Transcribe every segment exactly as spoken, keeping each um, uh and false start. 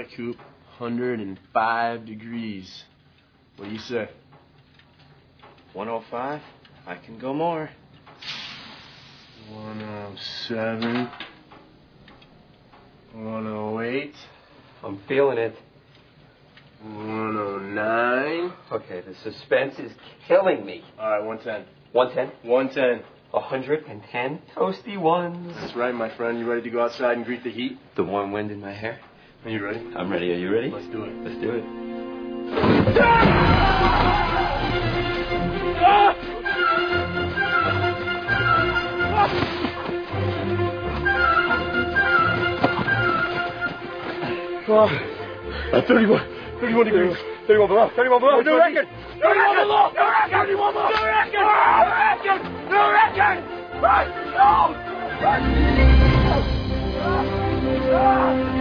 right, Coop. one hundred five degrees. What do you say? one oh five? I can go more. one oh seven. one oh eight. I'm feeling it. one oh nine. Okay, the suspense is killing me. All right, one ten. one ten? one ten. one hundred ten toasty ones. That's right, my friend. You ready to go outside and greet the heat? The warm wind in my hair. Are you ready? I'm ready. Are you ready? Let's do it. Let's do it. Oh, thirty-one. thirty-one degrees. thirty-one below. thirty-one below. New record. thirty-one below. New record. thirty-one below. New record. New record. New record. Right. No.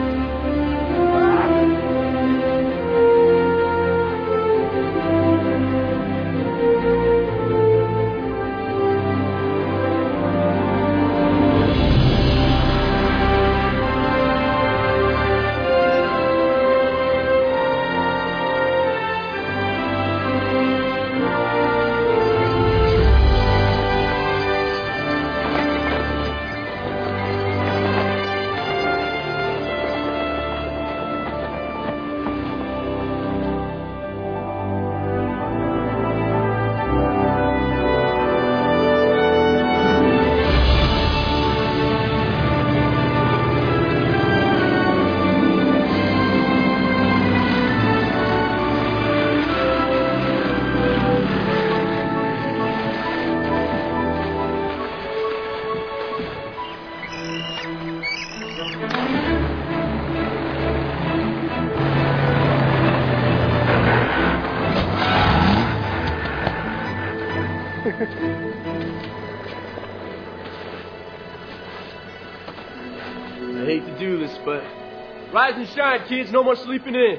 I hate to do this, but rise and shine, kids. No more sleeping in.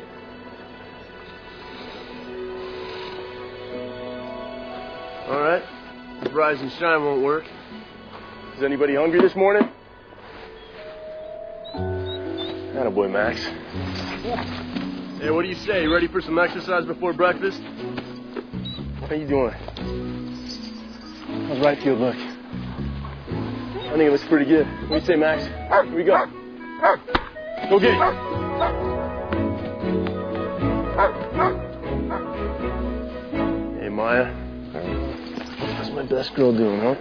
All right. If rise and shine won't work, is anybody hungry this morning? Attaboy, Max. Hey, what do you say? You ready for some exercise before breakfast? How you doing? How's right field look? I think it looks pretty good. What do you say, Max? Here we go. Go get it. Hey, Maya. How's my best girl doing, huh?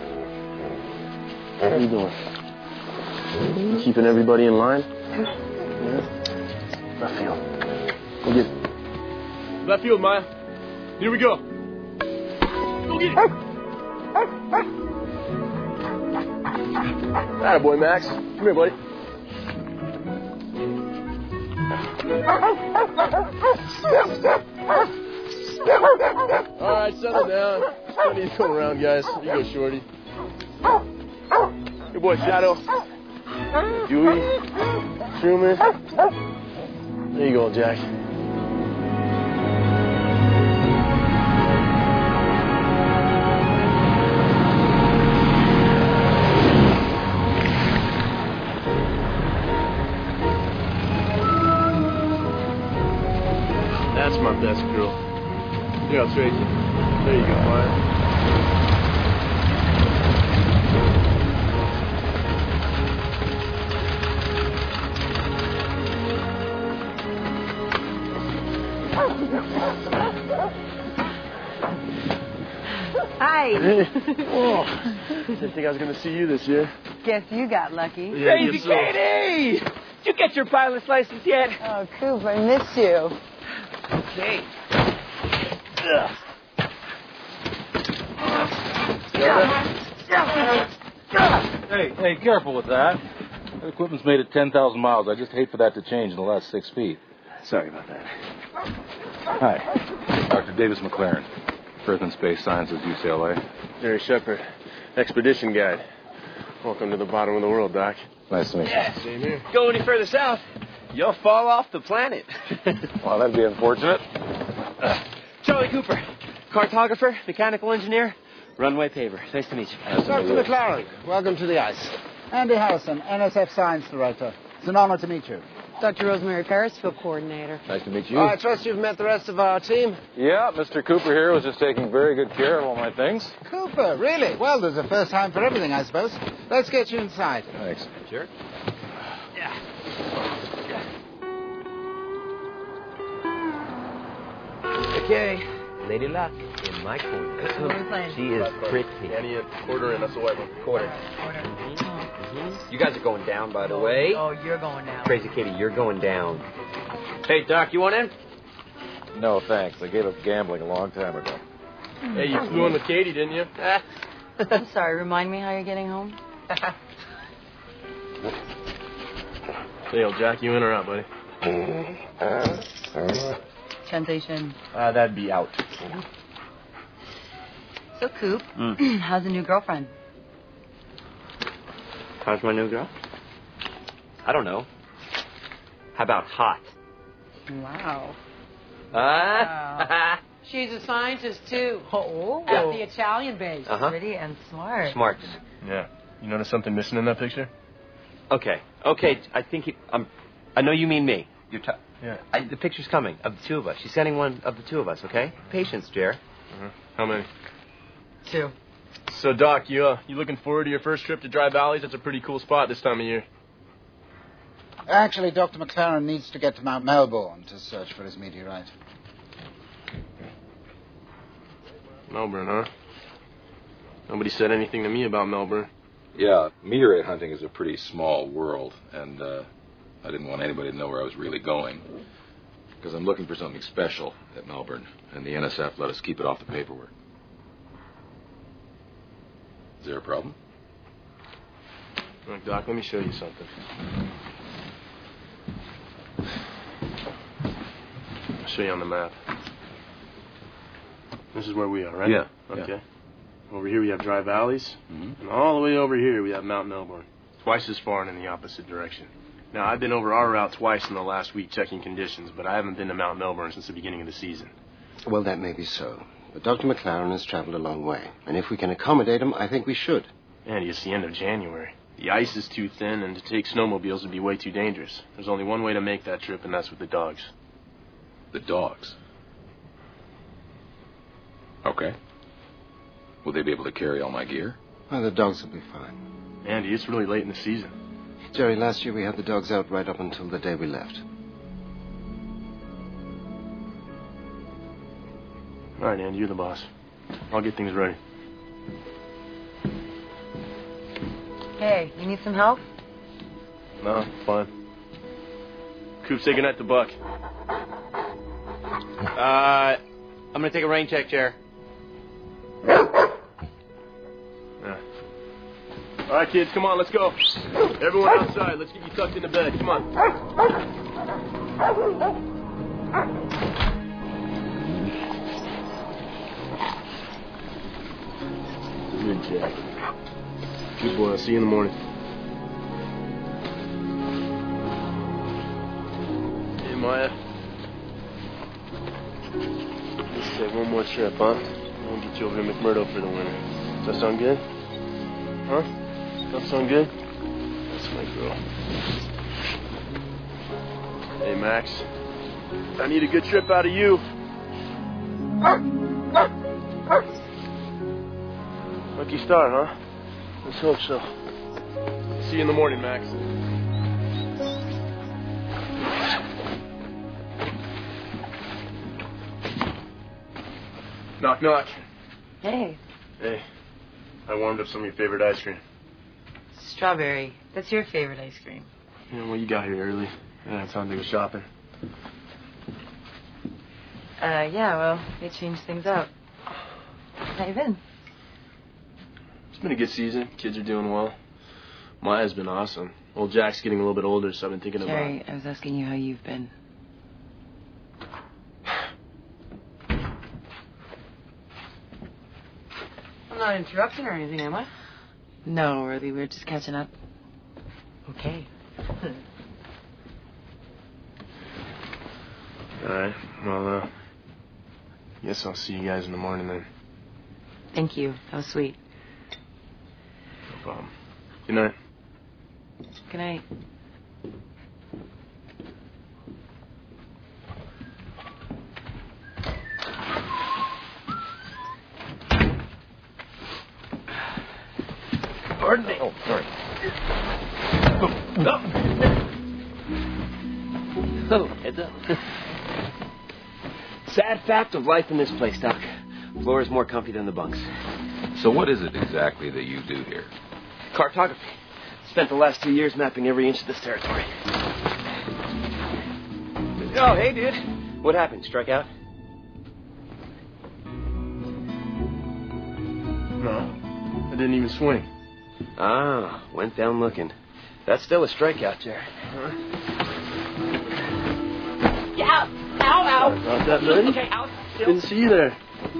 How you doing? You keeping everybody in line? Yeah? Left field. Go get it. Left field, Maya. Here we go. Go get it. Attaboy, Max. Come here, buddy. All right, settle down. Plenty to go around, guys. You go, Shorty. Good boy, Shadow. Dewey. Truman. There you go, Jack. That's my best girl. Here, I'll trade you. There you go, Maya. Hi. Hey. Oh, didn't think I was going to see you this year. Guess you got lucky. Yeah, Crazy so. Katie! Did you get your pilot's license yet? Oh, Coop, I missed you. Okay. Hey, hey, careful with that. The equipment's made at ten thousand miles. I just hate for that to change in the last six feet. Sorry about that. Hi. Doctor Davis McLaren, Earth and Space Sciences, U C L A. Jerry Shepard, Expedition Guide. Welcome to the bottom of the world, Doc. Nice to meet you. Yeah. Same here. Go any further south, you'll fall off the planet. Well, that'd be unfortunate. Uh, Charlie Cooper, cartographer, mechanical engineer, runway paver. Nice to meet you. Nice to Doctor meet you. McLaren, welcome to the ice. Andy Harrison, N S F Science Director. It's an honor to meet you. Doctor Rosemary Paris, field coordinator. Nice to meet you. Oh, I trust you've met the rest of our team. Yeah, Mister Cooper here was just taking very good care of all my things. Cooper, really? Well, there's a first time for everything, I suppose. Let's get you inside. Thanks. Sure. Okay, Lady Luck in my corner. What are we playing? She is pretty. Annie, a quarter in. That's a white one. Quarter. Order. You guys are going down, by the way. Oh, you're going now. Crazy Katie, you're going down. Hey, Doc, you want in? No, thanks. I gave up gambling a long time ago. Hey, you flew in with Katie, didn't you? I'm sorry, remind me how you're getting home? Hey, old Jack, you in or out, buddy? Translation. Uh, that'd be out. So, Coop, Mm. how's the new girlfriend? How's my new girl? I don't know. How about hot? Wow. Ah? She's a scientist, too. Oh. At the Italian base. Uh-huh. Pretty and smart. Smarts. Yeah. You notice something missing in that picture? Okay. Okay, I think you, um, I know you mean me. You're t- Yeah. I, the picture's coming of the two of us. She's sending one of the two of us, okay? Patience, Jer. Uh-huh. How many? Two. So, Doc, you uh, you looking forward to your first trip to Dry Valleys? That's a pretty cool spot this time of year. Actually, Doctor McLaren needs to get to Mount Melbourne to search for his meteorite. Melbourne, huh? Nobody said anything to me about Melbourne. Yeah, meteorite hunting is a pretty small world, and uh, I didn't want anybody to know where I was really going. Because I'm looking for something special at Melbourne, and the N S F let us keep it off the paperwork. Is there a problem? Look, Doc, let me show you something. I'll show you on the map. This is where we are, right? Yeah. Okay. Yeah. Over here we have Dry Valleys, Mm-hmm. and all the way over here we have Mount Melbourne. Twice as far and in the opposite direction. Now, I've been over our route twice in the last week checking conditions, but I haven't been to Mount Melbourne since the beginning of the season. Well, that may be so. But Doctor McLaren has traveled a long way. And if we can accommodate him, I think we should. And it's the end of January. The ice is too thin, and to take snowmobiles would be way too dangerous. There's only one way to make that trip, and that's with the dogs. The dogs. Okay. Will they be able to carry all my gear? Well, the dogs will be fine. Andy, it's really late in the season. Jerry, last year we had the dogs out right up until the day we left. All right, Andy, you're the boss. I'll get things ready. Hey, you need some help? No, fine. Coop, say goodnight to Buck. Uh, I'm gonna take a rain check, Jer. Yeah. All right, kids, come on, let's go. Everyone outside, let's get you tucked into bed. Come on. Good Jack. Good boy. I'll see you in the morning. Hey, Maya. Let's take one more trip, huh? I'll get you over to McMurdo for the winter. Does that sound good? Huh? That sound good? That's my girl. Hey, Max. I need a good trip out of you. Lucky star, huh? Let's hope so. See you in the morning, Max. Knock, knock. Hey. Hey, I warmed up some of your favorite ice cream. Strawberry. That's your favorite ice cream. Yeah, well, you got here early. Yeah, it's time to go shopping. Uh, yeah, well, they changed things up. How you been? It's been a good season. Kids are doing well. Maya's been awesome. Old Jack's getting a little bit older, so I've been thinking Jerry, about... I was asking you how you've been. I'm not interrupting or anything, am I? No, really, we were just catching up. Okay. All right, well, uh... guess I'll see you guys in the morning then. Thank you. That was sweet. No problem. Good night. Good night. Oh, sorry. Oh, heads up. Sad fact of life in this place, Doc. Floor is more comfy than the bunks. So what is it exactly that you do here? Cartography. Spent the last two years mapping every inch of this territory. Oh, hey, dude. What happened? Struck out? No, I didn't even swing. Ah, went down looking. That's still a strikeout, Jerry. Huh? Get out! Ow, ow! Not that many? Okay, out. Still. Didn't see you there.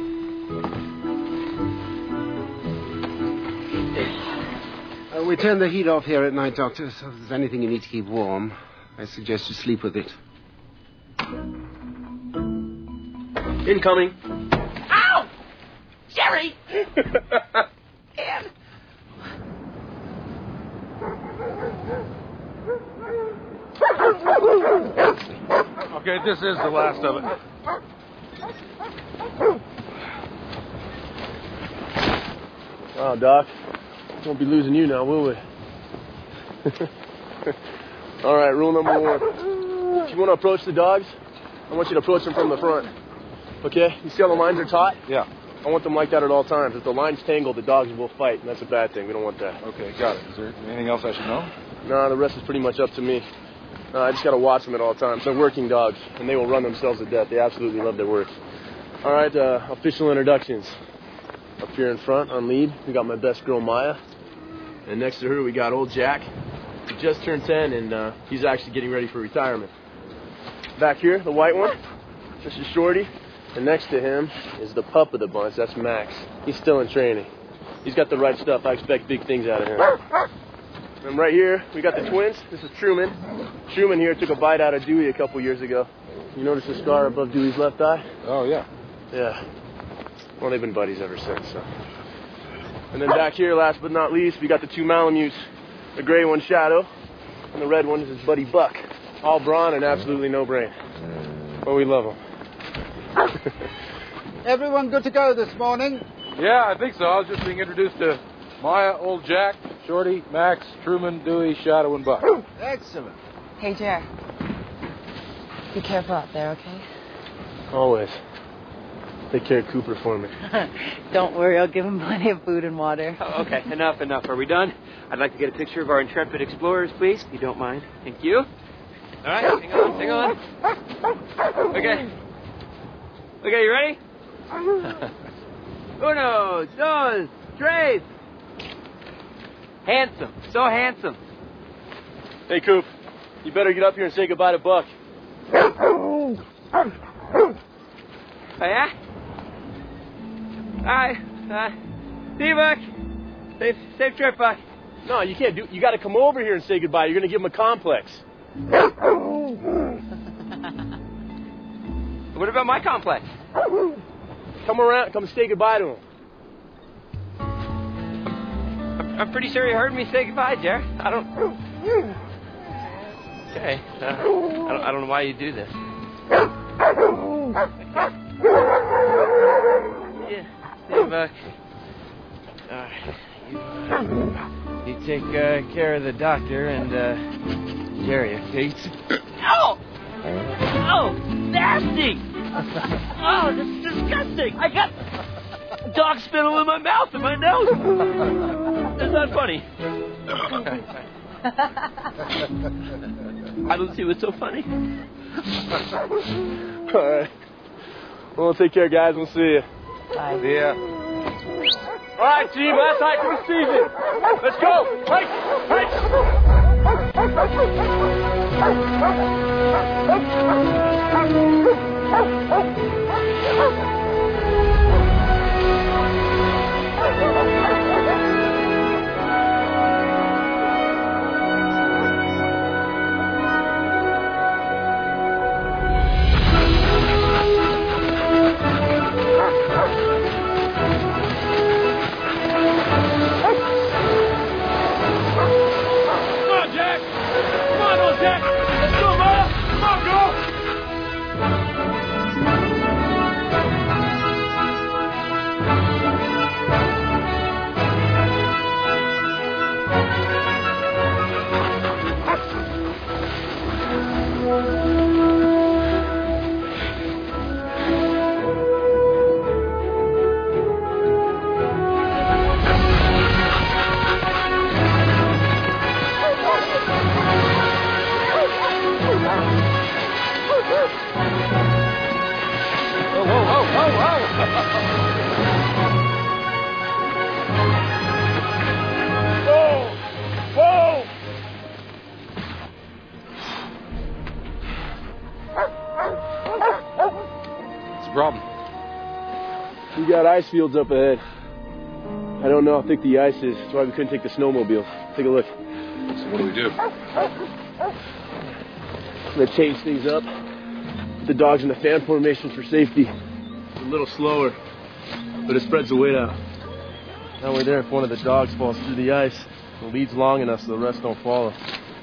Uh, we turn the heat off here at night, Doctor, so if there's anything you need to keep warm, I suggest you sleep with it. Incoming. Ow! Jerry! Ann! Okay, this is the last of it. Wow, Doc. Won't be losing you now, will we? All right, rule number one. If you want to approach the dogs, I want you to approach them from the front. Okay? You see how the lines are taut? Yeah. I want them like that at all times. If the line's tangled, the dogs will fight, and that's a bad thing. We don't want that. Okay, got it. Is there anything else I should know? No, the rest is pretty much up to me. Uh, I just got to watch them at all times. They're working dogs, and they will run themselves to death. They absolutely love their work. All right, uh, official introductions. Up here in front on lead, we got my best girl, Maya. And next to her, we got old Jack. He just turned ten, and uh, he's actually getting ready for retirement. Back here, the white one, this is Shorty. And next to him is the pup of the bunch. That's Max. He's still in training. He's got the right stuff. I expect big things out of him. And right here, we got the twins. This is Truman. Truman here took a bite out of Dewey a couple years ago. You notice the scar above Dewey's left eye? Oh, yeah. Yeah. Well, they've been buddies ever since, so. And then back here, last but not least, we got the two Malamutes. The gray one, Shadow, and the red one is his buddy Buck. All brawn and absolutely no brain. But we love them. Everyone good to go this morning? Yeah, I think so. I was just being introduced to Maya, old Jack, Shorty, Max, Truman, Dewey, Shadow, and Buck. Excellent. Hey, Jer. Be careful out there, okay? Always. Take care of Cooper for me. Don't worry, I'll give him plenty of food and water. Oh, okay, enough, enough. Are we done? I'd like to get a picture of our intrepid explorers, please, if you don't mind. Thank you. All right, hang on, hang on. Okay. Okay, you ready? Uno, dos, tres. Handsome, so handsome. Hey, Coop, you better get up here and say goodbye to Buck. Oh, yeah? All right. Uh, see you, Buck. Safe, safe trip, Buck. No, you can't do. You got to come over here and say goodbye. You're going to give him a complex. What about my complex? Come around. Come say goodbye to him. I'm, I'm pretty sure you heard me say goodbye, Jer. I don't. Okay. Uh, I don't. I don't know why you do this. Yeah. Hey, Buck. Uh, you, uh, you take uh, care of the doctor and uh, Jerry, okay? Oh! Oh! Nasty! Oh, this is disgusting! I got dog spittle in my mouth and my nose! That's not funny. I don't see what's so funny. All right. Well, take care, guys. We'll see you. Bye. See ya. All right, team. Last night for the season. Let's go. Right. Come on, Jack. Come on, old Jack. Let's go. Whoa, whoa, whoa, whoa, Whoa! What's the problem? We got ice fields up ahead. I don't know how thick the ice is. That's why we couldn't take the snowmobile. Take a look. So what do we do? I'm gonna change things up. Put the dogs in the fan formation for safety. It's a little slower, but it spreads the weight out. That way there, if one of the dogs falls through the ice, the lead's long enough so the rest don't follow.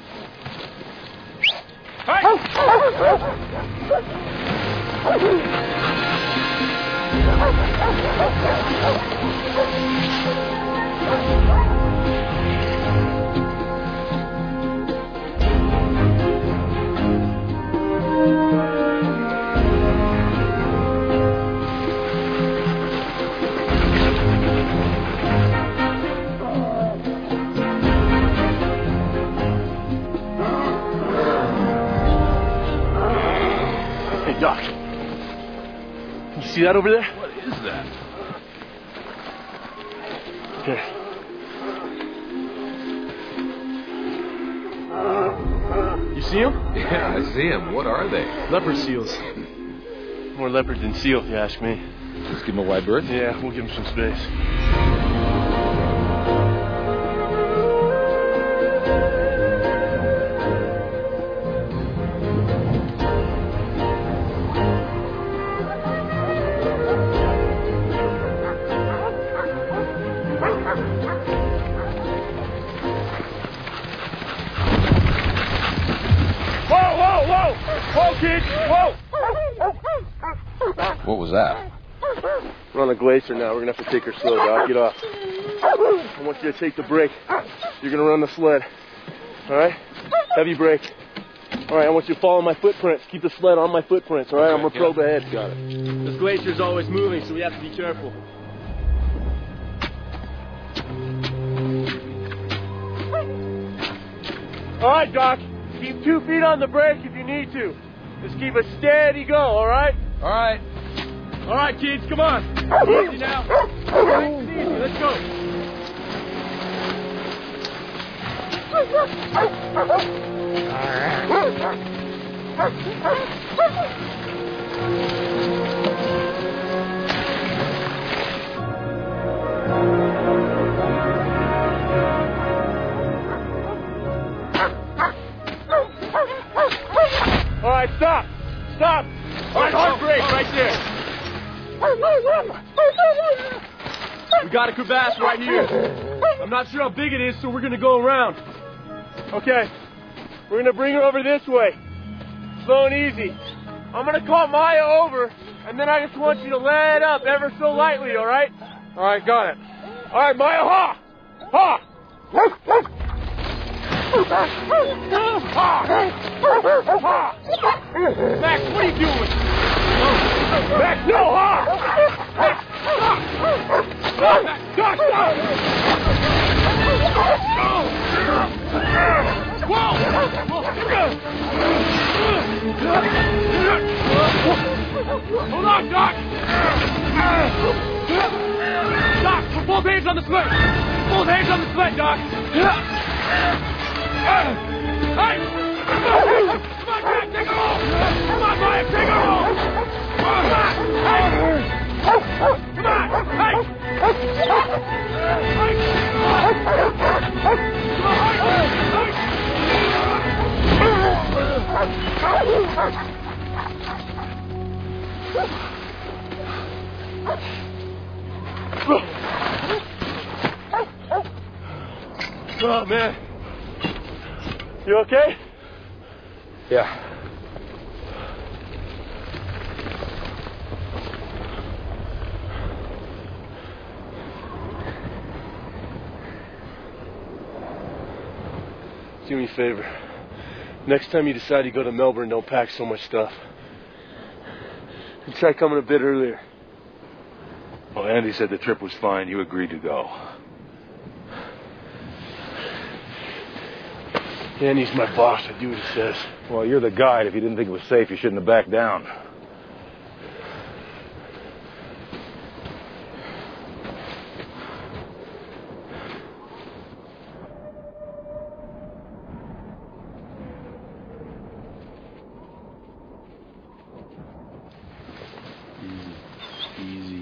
Hey, Doc. Can you see that over there? What is that? Here. You see them? Yeah, I see them. What are they? Leopard seals. More leopard than seal, if you ask me. Let's give them a wide berth. Yeah, we'll give them some space. Whoa, whoa, whoa! Whoa, kids! Whoa! What was that? We're on a glacier now. We're gonna have to take her slow, Doc. Get off. I want you to take the brake. You're gonna run the sled. All right? Heavy brake. All right. I want you to follow my footprints. Keep the sled on my footprints. All right? I'm gonna probe ahead. Got it. This glacier's always moving, so we have to be careful. All right, Doc. Keep two feet on the brake if you need to. Just keep a steady go. All right? All right. All right, kids, come on. Easy now. All right, easy. Let's go. All right, stop. Stop. All right, hard brake right there. We got a crevasse right here. I'm not sure how big it is, so we're going to go around. Okay. We're going to bring her over this way. Slow and easy. I'm going to call Maya over, and then I just want you to let up ever so lightly, all right? All right, got it. All right, Maya, ha! Ha! Ha! Ha! Max, what are you doing? Max, no, ha! Max, stop! Stop, Max, stop, stop! Whoa! Hold on, Doc! Doc, put both hands on the sled! Both hands on the sled, Doc! Hey! Come on, Jack, take her home! Come on, Maya, take her home! Come on! Hey! Come on! Hey! Oh, man. You okay? Yeah. Do me a favor. Next time you decide to go to Melbourne, don't pack so much stuff. And try coming a bit earlier. Well, Andy said the trip was fine. You agreed to go. Andy's my boss. I do what he says. Well, you're the guide. If you didn't think it was safe, you shouldn't have backed down. Easy.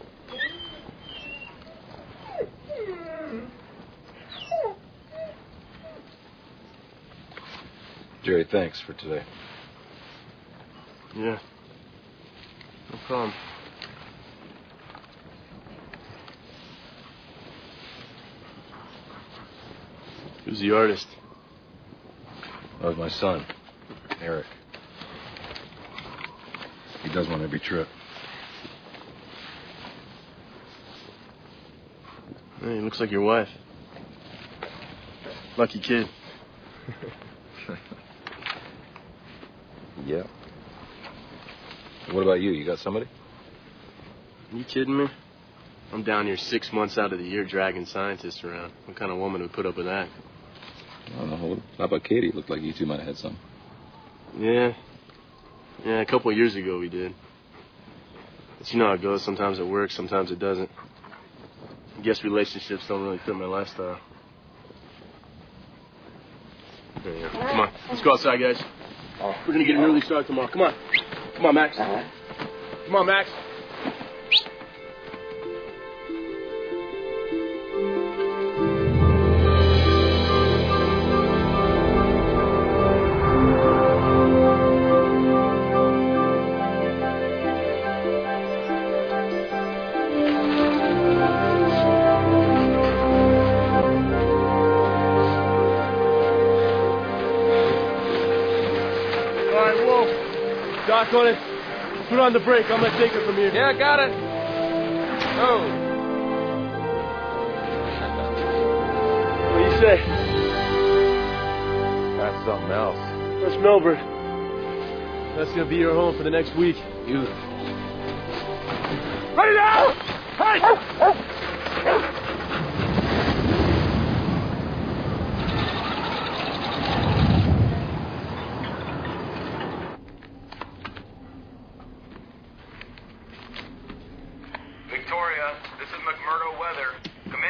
Jerry, thanks for today. Yeah. No problem. Who's the artist? That was my son, Eric. He does one every trip. Hey, looks like your wife. Lucky kid. Yeah. What about you? You got somebody? You kidding me? I'm down here six months out of the year dragging scientists around. What kind of woman would put up with that? I don't know. How about Katie? It looked like you two might have had some. Yeah. Yeah, a couple of years ago we did. But you know how it goes. Sometimes it works, sometimes it doesn't. I guess relationships don't really fit my lifestyle. There you go. Come on. Let's go outside, guys. We're going to get an early start tomorrow. Come on. Come on, Max. Come on, Max. Doc on it. Put on the brake. I'm going to take it from here. Yeah, got it. Oh. What do you say? That's something else. That's Melbourne. That's going to be your home for the next week. You. Ready now! Hey! Victoria, this is McMurdo Weather. Come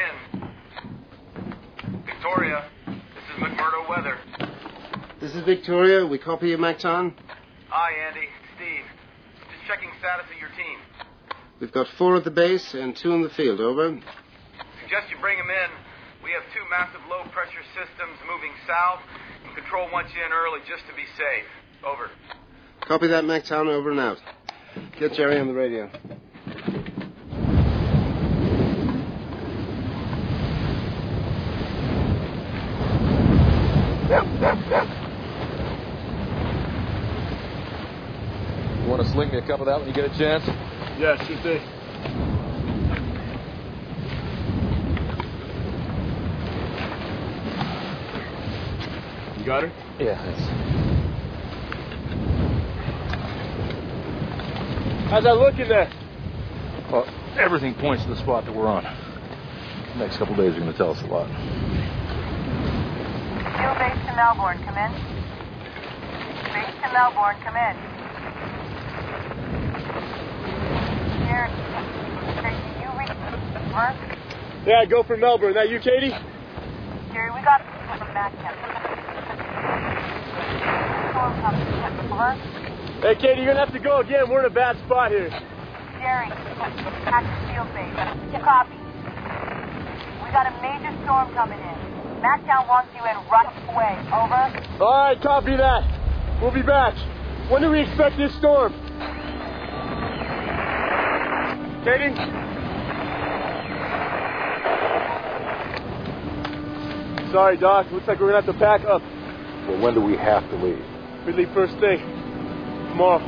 in. Victoria, this is McMurdo Weather. This is Victoria. We copy you, MacTown. Hi, Andy. Steve. Just checking status of your team. We've got four at the base and two in the field. Over. Suggest you bring them in. We have two massive low-pressure systems moving south, and Control wants you in early just to be safe. Over. Copy that, MacTown. Over and out. Get Jerry on the radio. You want to sling me a cup of that when you get a chance? Yeah, sure thing. You got her? Yeah, thanks. How's that looking there? Well, everything points to the spot that we're on. The next couple days are going to tell us a lot. Fuel base to Melbourne, come in. Base to Melbourne, come in. Here, can you reach first? Yeah, go for Melbourne. That you, Katie? Jerry, we got from Mactown. Storm coming. Over. Hey, Katie, you're going to have to go again. We're in a bad spot here. Jerry, at the field base. Copy. We got a major storm coming in. Mactown wants you in right away. Over. All right, copy that. We'll be back. When do we expect this storm? Katie? Sorry, Doc. Looks like we're going to have to pack up. Well, when do we have to leave? We leave first thing. Tomorrow.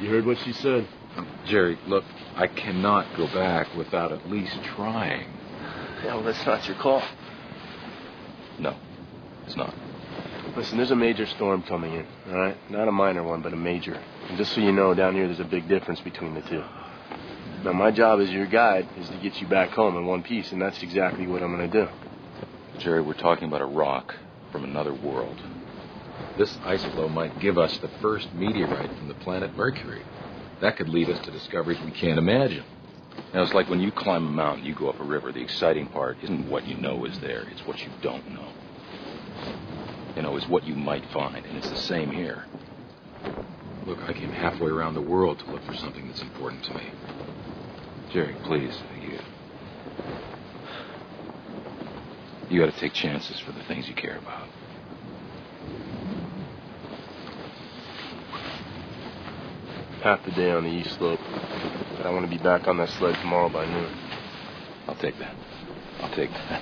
You heard what she said. Jerry, look, I cannot go back without at least trying. Yeah, well, that's not your call. No, it's not. Listen, there's a major storm coming in, all right? Not a minor one, but a major. And just so you know, down here there's a big difference between the two. Now, my job as your guide is to get you back home in one piece, and that's exactly what I'm going to do. Jerry, we're talking about a rock from another world. This ice flow might give us the first meteorite from the planet Mercury. That could lead us to discoveries we can't imagine. Now, it's like when you climb a mountain, you go up a river. The exciting part isn't what you know is there. It's what you don't know. You know, it's what you might find, and it's the same here. Look, I came halfway around the world to look for something that's important to me. Jerry, please, you... You got to take chances for the things you care about. Half the day on the east slope. But I want to be back on that sled tomorrow by noon. I'll take that. I'll take that.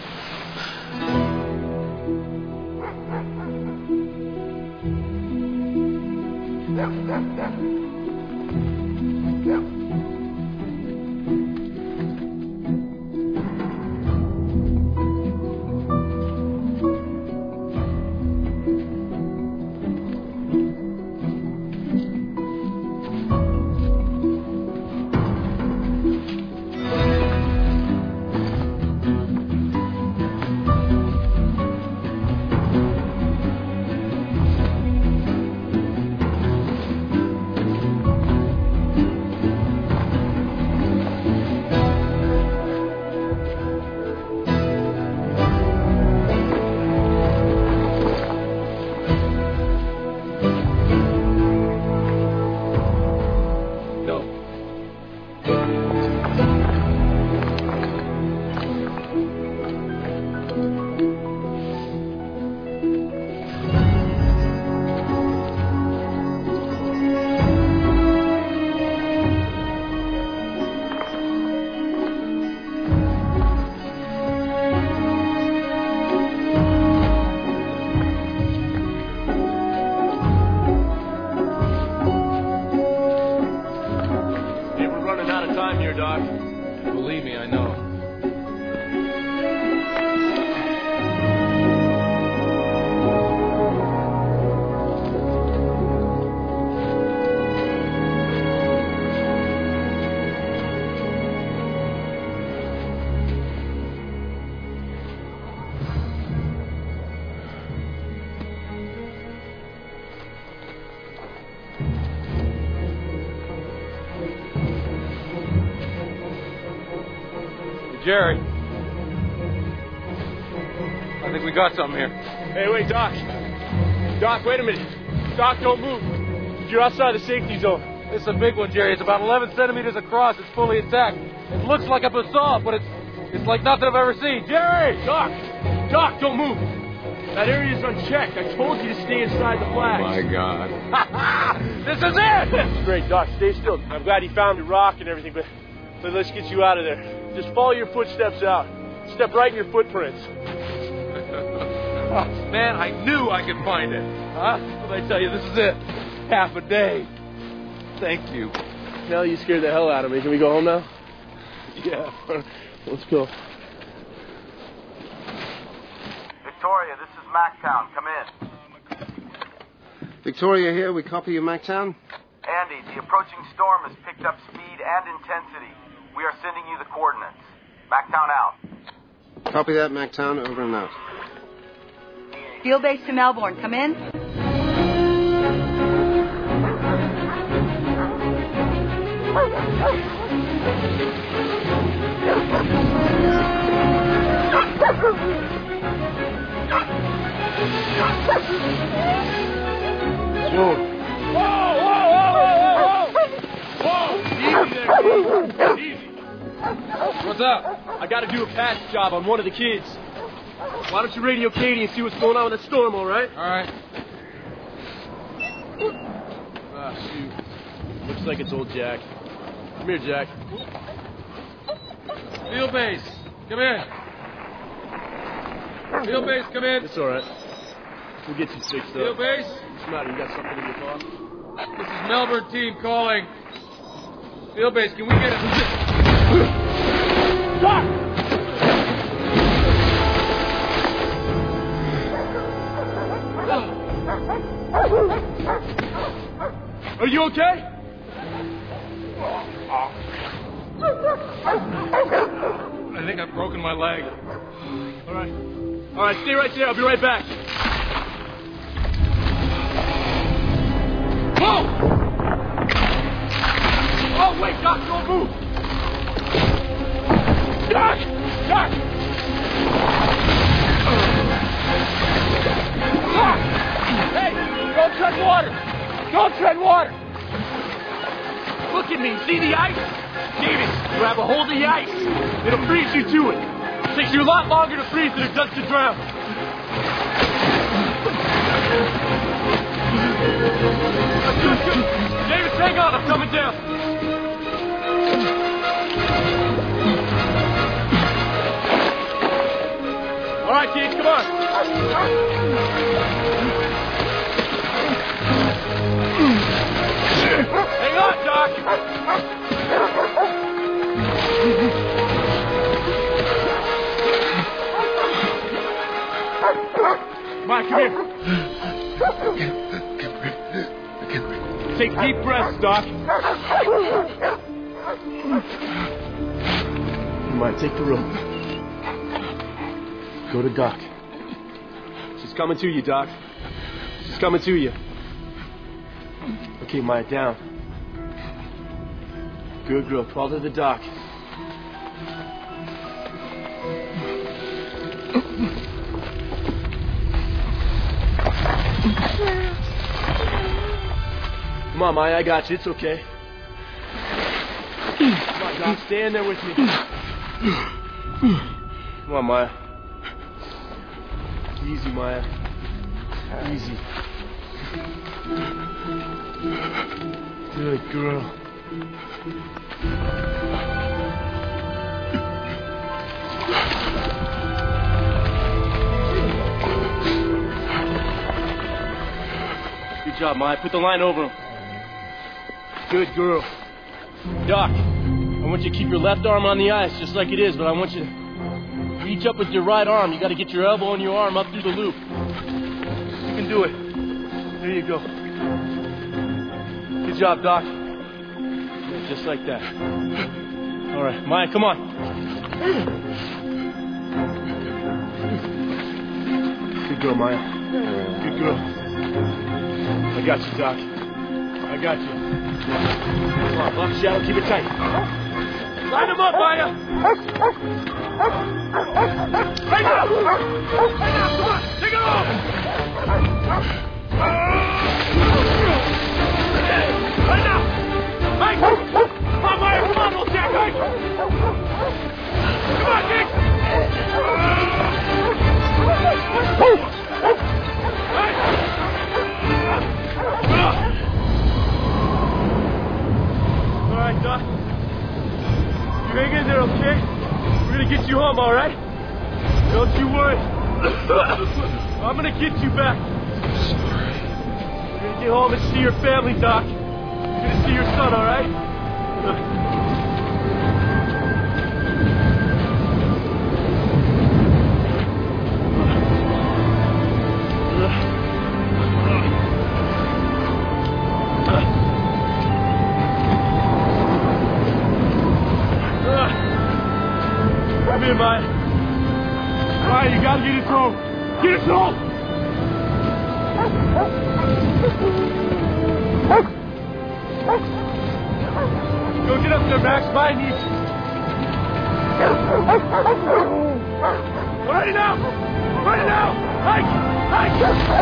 Jerry. I think we got something here. Hey, wait, Doc. Doc, wait a minute. Doc, don't move. You're outside the safety zone. It's a big one, Jerry. It's about eleven centimeters across. It's fully intact. It looks like a basalt, but it's it's like nothing I've ever seen. Jerry! Doc! Doc, don't move. That area is unchecked. I told you to stay inside the flags. My God. This is it! Great, Doc. Stay still. I'm glad he found the rock and everything, but, but let's get you out of there. Just follow your footsteps out. Step right in your footprints. Oh, man, I knew I could find it. Huh? What I tell you, this is it. Half a day. Thank you. Now you scared the hell out of me. Can we go home now? Yeah. Let's go. Victoria, this is Mactown. Come in. Victoria here. We copy you, Mactown. Andy, the approaching storm has picked up speed and intensity. We are sending you the coordinates. Mactown out. Copy that, Mactown. Over and out. Field base to Melbourne. Come in. Whoa. Whoa, whoa, whoa, whoa, whoa, whoa. Easy there, kid. Easy. What's up? I gotta do a patch job on one of the kids. Why don't you radio Katie and see what's going on with that storm, all right? All right. Ah, shoot. Looks like it's old Jack. Come here, Jack. Field base, come in. Field base, come in. It's all right. We'll get you fixed up. Field base. What's the matter? You got something in your car? This is Melbourne team calling. Field base, can we get a... Doc! Are you okay? I think I've broken my leg. All right. All right, stay right there. I'll be right back. Whoa! Oh, wait, Doc, don't move! Doc! Doc! Doc! Hey, don't tread water! Don't tread water! Look at me, see the ice? Davis, grab a hold of the ice. It'll freeze you to it. It takes you a lot longer to freeze than it does to drown. Good, good. Davis, hang on, I'm coming down. All right, kids, come on. Hang on, Doc. Mike, come here. Take deep breaths, Doc. Come on, take the rope. Go to Doc. She's coming to you, Doc. She's coming to you. Okay, Maya, down. Good girl. Crawl to the dock. Come on, Maya, I got you. It's okay. Come on, Doc, stay in there with me. Come on, Maya. Easy, Maya. Easy. Good girl. Good job, Maya. Put the line over him. Good girl. Doc, I want you to keep your left arm on the ice just like it is, but I want you to reach up with your right arm. You got to get your elbow and your arm up through the loop. You can do it. There you go. Good job, Doc. Yeah, just like that. All right, Maya, come on. Good girl, Maya. Good girl. I got you, Doc. I got you. Come on, Buck Shadow, keep it tight. Line him up, Maya. Right now! Right now, come on! Take it off! Right now! Mike! Come on, Maya, come on, old Jack, Mike! Come on, Dick! Mike! All right, Doc. You hang in there, okay? We're gonna get you home, all right? Don't you worry. I'm gonna get you back. Sorry. You're gonna get home and see your family, Doc. You're gonna see your son, all right? Come here, Maya. Maya, you gotta get us home. Get us home! Go get up there, Max. Maya needs you. Right now! Right now! Hike! Hike!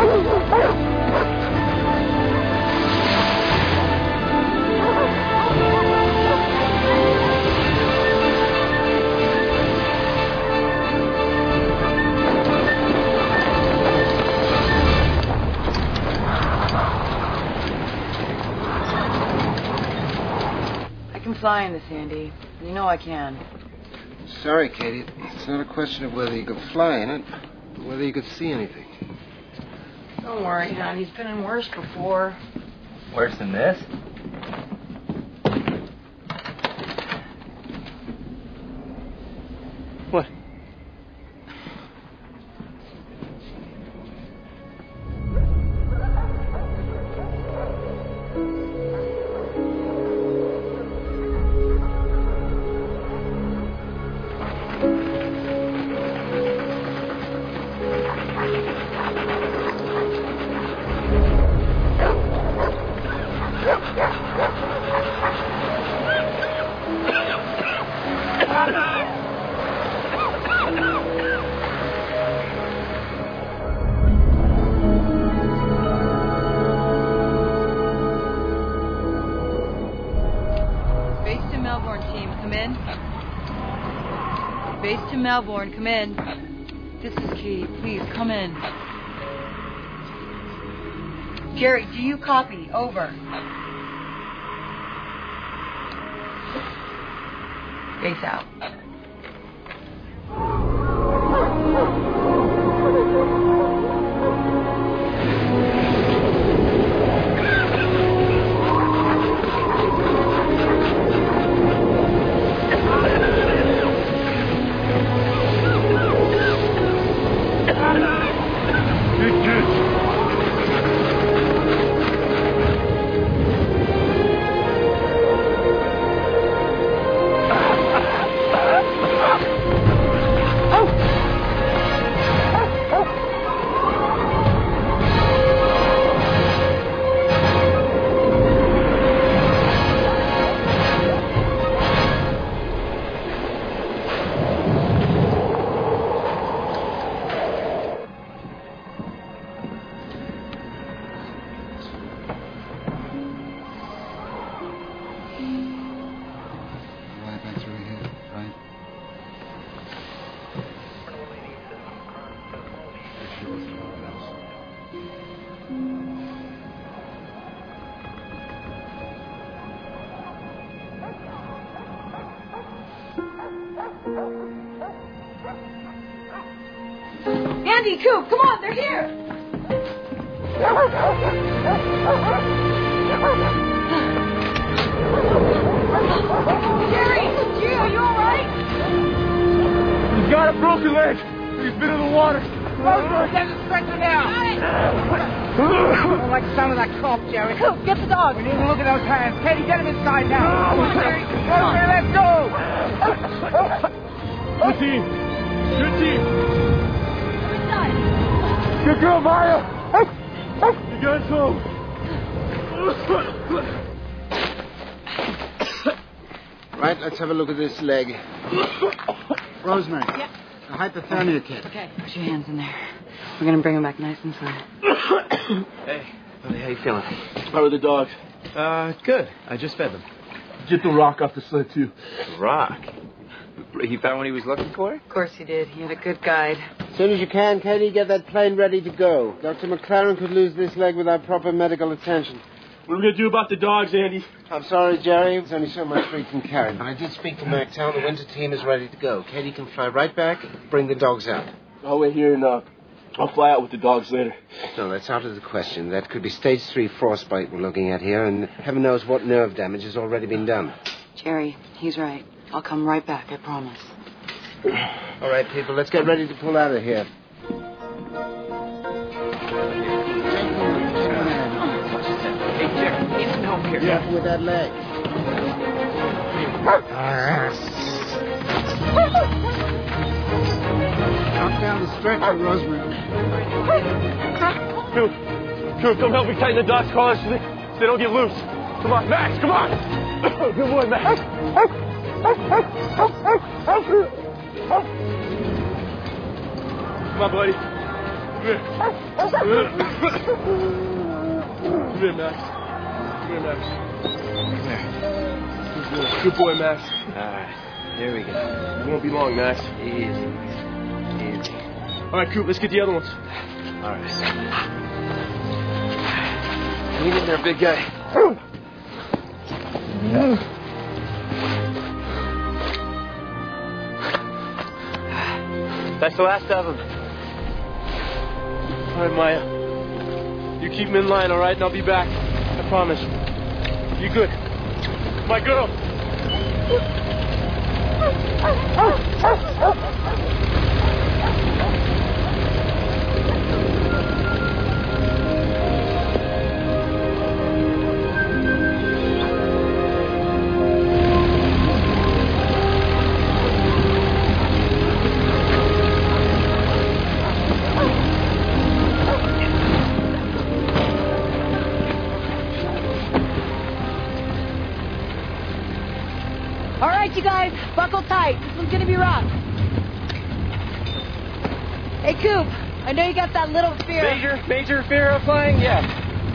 I can fly in this, Andy. You know I can. Sorry, Katie. It's not a question of whether you could fly in it, but whether you could see anything. Don't worry, hon. He's been in worse before. Worse than this? What? Melbourne, come in. This is Key. Please, come in. Jerry, do you copy? Over. Base out. Andy, Coop, come on, they're here! Jerry! Gee, are you alright? He's got a broken leg. He's been in the water. Rosemary, get the stretcher now! I don't like the sound of that cough, Jerry. Coop, get the dog. We need to look at those hands. Katie, get him inside now. Come on, Jerry. Rosemary, let's go! Good team. Good team. Good girl, Maya. You got us home. Right, let's have a look at this leg. Rosemary. Yep. A hypothermia kit. Okay, put your hands in there. We're gonna bring him back nice and slow. Hey, buddy, how you feeling? How are the dogs? Uh, good. I just fed them. Get the rock off the sled, too. Rock? He found what he was looking for? Of course he did. He had a good guide. As soon as you can, Katie, get that plane ready to go. Doctor McLaren could lose this leg without proper medical attention. What are we going to do about the dogs, Andy? I'm sorry, Jerry. There's only so much we can carry. But I did speak to MacTown. The winter team is ready to go. Katie can fly right back, bring the dogs out. I'll wait here and uh, I'll fly out with the dogs later. No, that's out of the question. That could be stage three frostbite we're looking at here, and heaven knows what nerve damage has already been done. Jerry, he's right. I'll come right back, I promise. All right, people, let's get ready to pull out of here. Hey, Jerry, need some help here. Yeah, with that leg. Knock down the stretcher, Rosemary. Coop, Coop, come help me tighten the dog's collar so they, so they don't get loose. Come on, Max, come on. Good boy, Max. Come on, buddy. Come here. Come here, Max. Come here, Max. Come here. Good boy, Good boy, Max. All right, here we go. It won't be long, Max. Easy. Easy. All right, Coop, let's get the other ones. All right. Hang in there, big guy. That's the last of them. All right, Maya. You keep them in line, all right? And I'll be back. I promise. You good? My girl. All right, you guys, buckle tight. This one's gonna be rough. Hey, Coop, I know you got that little fear. Major, major fear of flying? Yeah.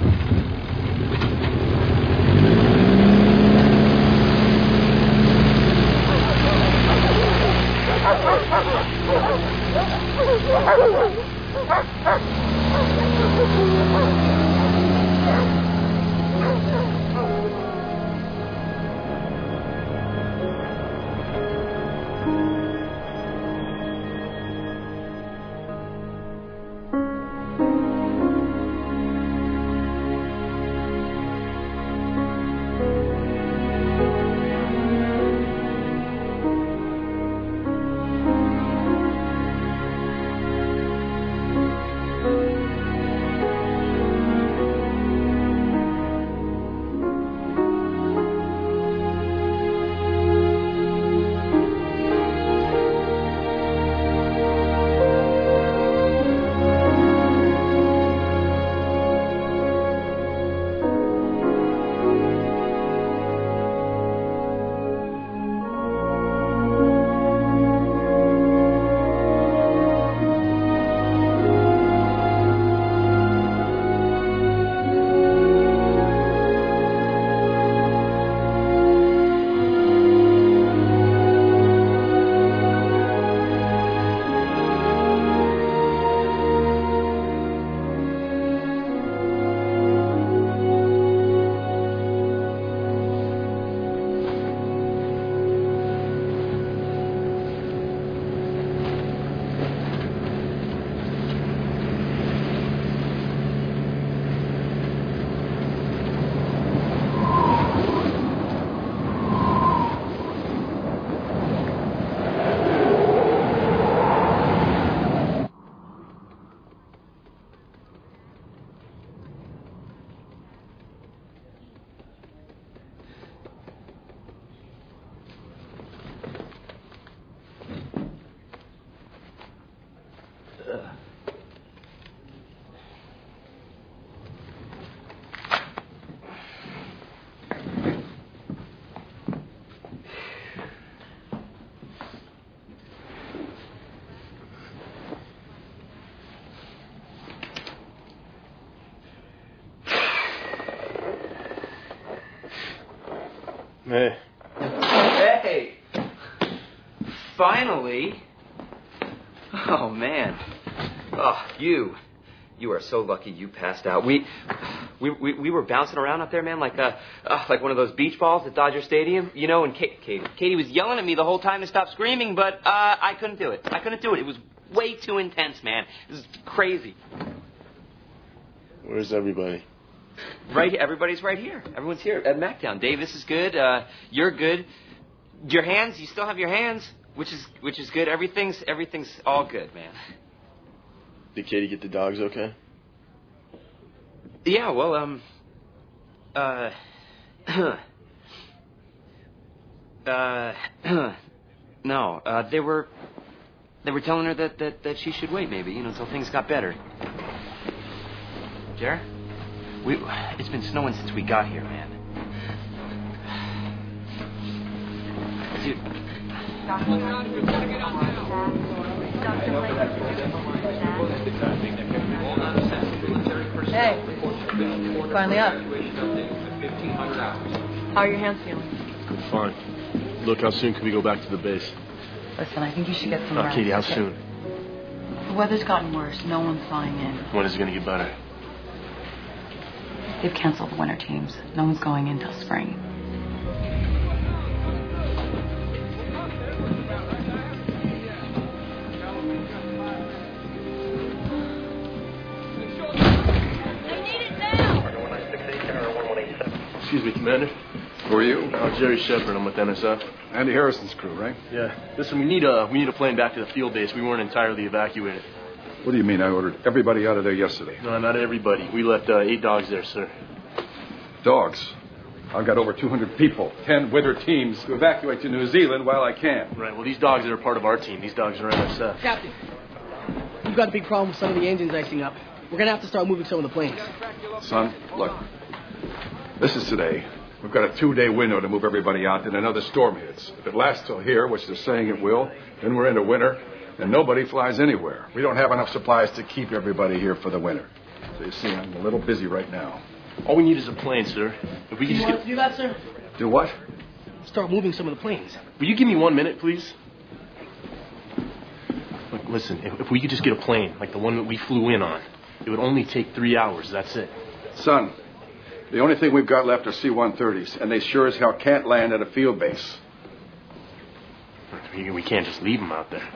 Hey. Hey! Finally! Oh, man. Oh, you. You are so lucky you passed out. We we, we, we were bouncing around out there, man, like uh, uh, like one of those beach balls at Dodger Stadium. You know, and Kate, Katie, Katie was yelling at me the whole time to stop screaming, but uh, I couldn't do it. I couldn't do it. It was way too intense, man. It was crazy. Where's everybody? Right, everybody's right here. Everyone's here at Mactown. Dave, this is good. Uh, you're good. Your hands, you still have your hands, which is which is good. Everything's everything's all good, man. Did Katie get the dogs okay? Yeah, well, um, uh, uh, no, uh, they were they were telling her that, that, that she should wait, maybe, you know, until things got better. Jer? We, it's been snowing since we got here, man. Dude. Hey, finally up. How are your hands feeling? Fine. Look, how soon can we go back to the base? Listen, I think you should get some Oh, rest. Katie, how okay? soon? The weather's gotten worse. No one's flying in. When is it going to get better? They've canceled the winter teams. No one's going in till spring. me, Commander. Who are you? I'm Jerry Shepard. I'm with N S F. Andy Harrison's crew, right? Yeah. Listen, we need a we need a plane back to the field base. We weren't entirely evacuated. What do you mean? I ordered everybody out of there yesterday. No, not everybody. We left uh, eight dogs there, sir. Dogs? I've got over two hundred people, ten winter teams to evacuate to New Zealand while I can. Right. Well, these dogs are a part of our team. These dogs are N S F. Captain, we've got a big problem with some of the engines icing up. We're going to have to start moving some of the planes. Son, look. This is today. We've got a two-day window to move everybody out, then another storm hits. If it lasts till here, which they're saying it will, then we're into winter, and nobody flies anywhere. We don't have enough supplies to keep everybody here for the winter. So you see, I'm a little busy right now. All we need is a plane, sir. If we Do can you just want get... to do that, sir? Do what? Start moving some of the planes. Will you give me one minute, please? Look, listen, if, if we could just get a plane, like the one that we flew in on, it would only take three hours. That's it. Son, the only thing we've got left are C one thirties, and they sure as hell can't land at a field base. We, we can't just leave them out there.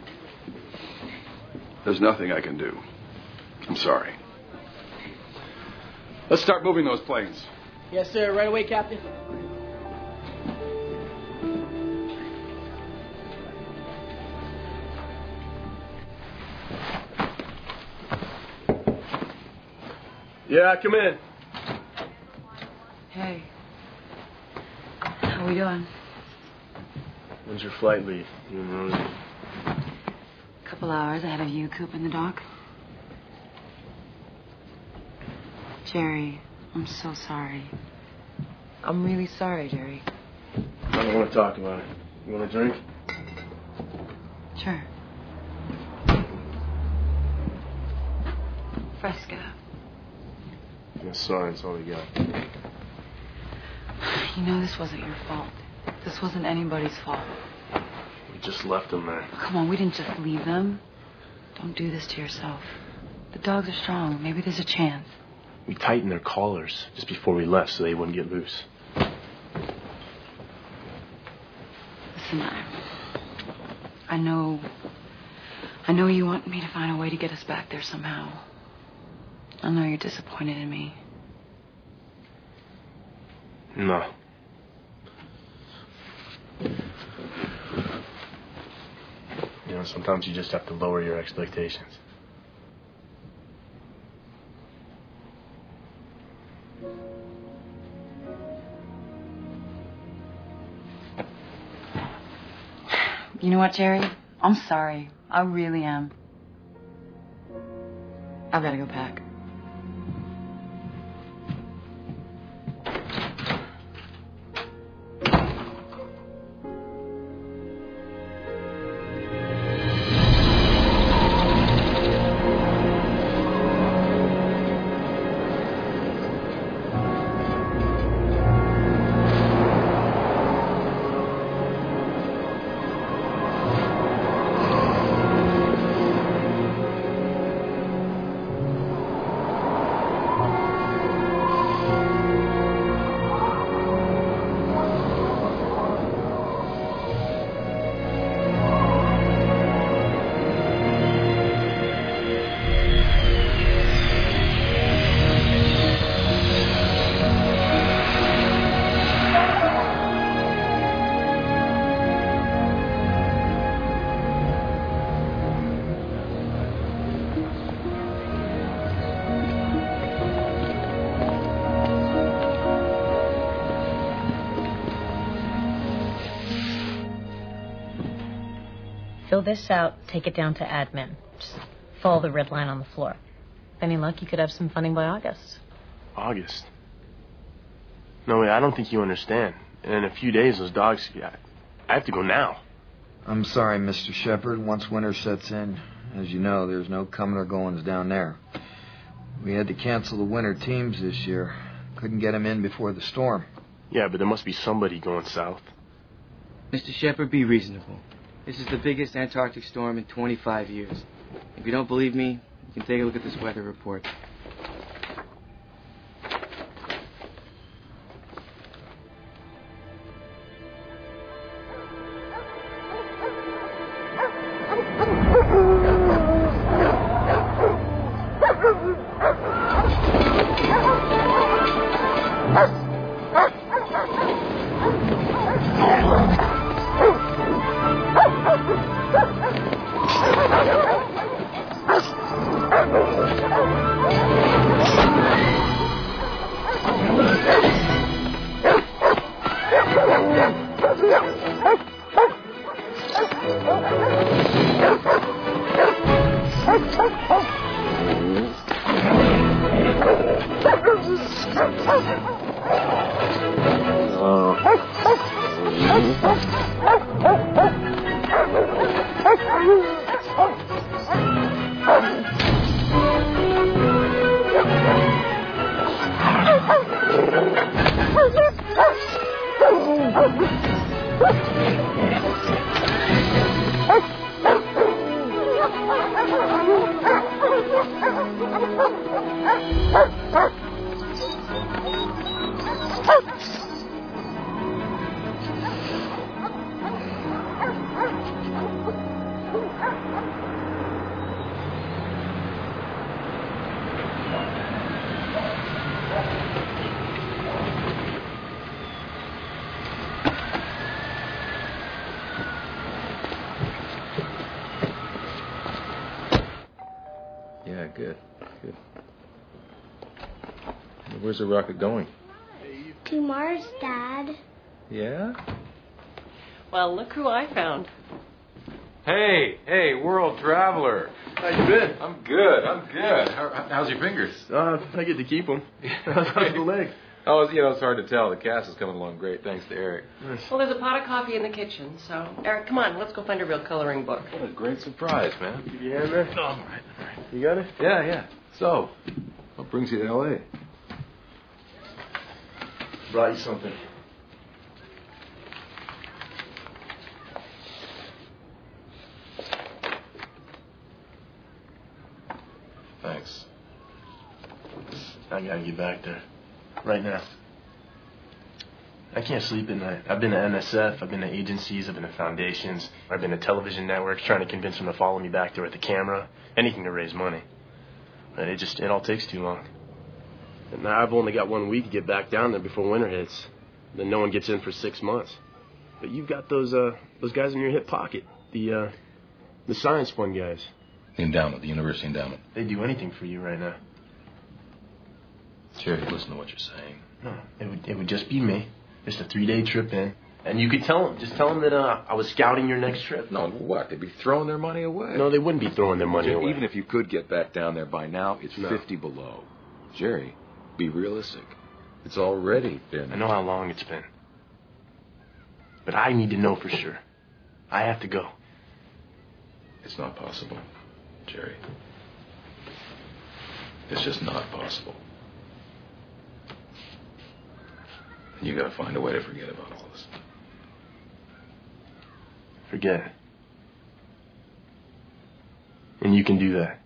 There's nothing I can do. I'm sorry. Let's start moving those planes. Yes, sir. Right away, Captain. Yeah, come in. Hey. How we doing? When's your flight leave? You and Rosie? A couple hours ahead of you, Coop, in the dock. Jerry, I'm so sorry. I'm really sorry, Jerry. I don't want to talk about it. You want a drink? Sure. Fresca. Yeah, sorry, it's all we got. You know this wasn't your fault. This wasn't anybody's fault. We just left them there. Come on, we didn't just leave them. Don't do this to yourself. The dogs are strong. Maybe there's a chance. We tightened their collars just before we left so they wouldn't get loose. Listen, I, I know, I know you want me to find a way to get us back there somehow. I know you're disappointed in me. No. You know, sometimes you just have to lower your expectations. You know what, Jerry? I'm sorry. I really am. I've got to go pack. Fill this out, take it down to admin. Just follow the red line on the floor. With any luck, you could have some funding by August. August? No, I don't think you understand. In a few days, those dogs... I have to go now. I'm sorry, Mister Shepard. Once winter sets in, as you know, there's no coming or goings down there. We had to cancel the winter teams this year. Couldn't get them in before the storm. Yeah, but there must be somebody going south. Mister Shepard, be reasonable. This is the biggest Antarctic storm in twenty-five years. If you don't believe me, you can take a look at this weather report. Yeah, good, good. Where's the rocket going? To Mars, Dad. Yeah? Well, look who I found. Hey, hey, world traveler. How you been? I'm good, I'm good. How, how's your fingers? Uh, I get to keep them. How's the leg? Oh, you know, it's hard to tell. The cast is coming along great, thanks to Eric. Well, there's a pot of coffee in the kitchen, so... Eric, come on, let's go find a real coloring book. What a great surprise, man. Give you a hand there? Oh, all right, all right. You got it? Yeah, yeah. So, what brings you to L A? Brought you something. Thanks. I gotta get back there. Right now. I can't sleep at night. I've been to N S F, I've been to agencies, I've been to foundations, I've been to television networks trying to convince them to follow me back there with the camera. Anything to raise money. But it just, it all takes too long. And now I've only got one week to get back down there before winter hits. Then no one gets in for six months. But you've got those, uh, those guys in your hip pocket. The, uh, the science fund guys. The endowment, the university endowment. They'd do anything for you right now. Jerry, listen to what you're saying. No, it would, it would just be me. Just a three-day trip in. And you could tell them, just tell them that uh, I was scouting your next trip. No, what? They'd be throwing their money away. No, they wouldn't be throwing their money Jerry, away. even if you could get back down there by now, it's No. fifty below. Jerry, be realistic. It's already been... I know how long it's been. But I need to know for sure. I have to go. It's not possible, Jerry. It's just not possible. You gotta find a way to forget about all this. Forget. And you can do that.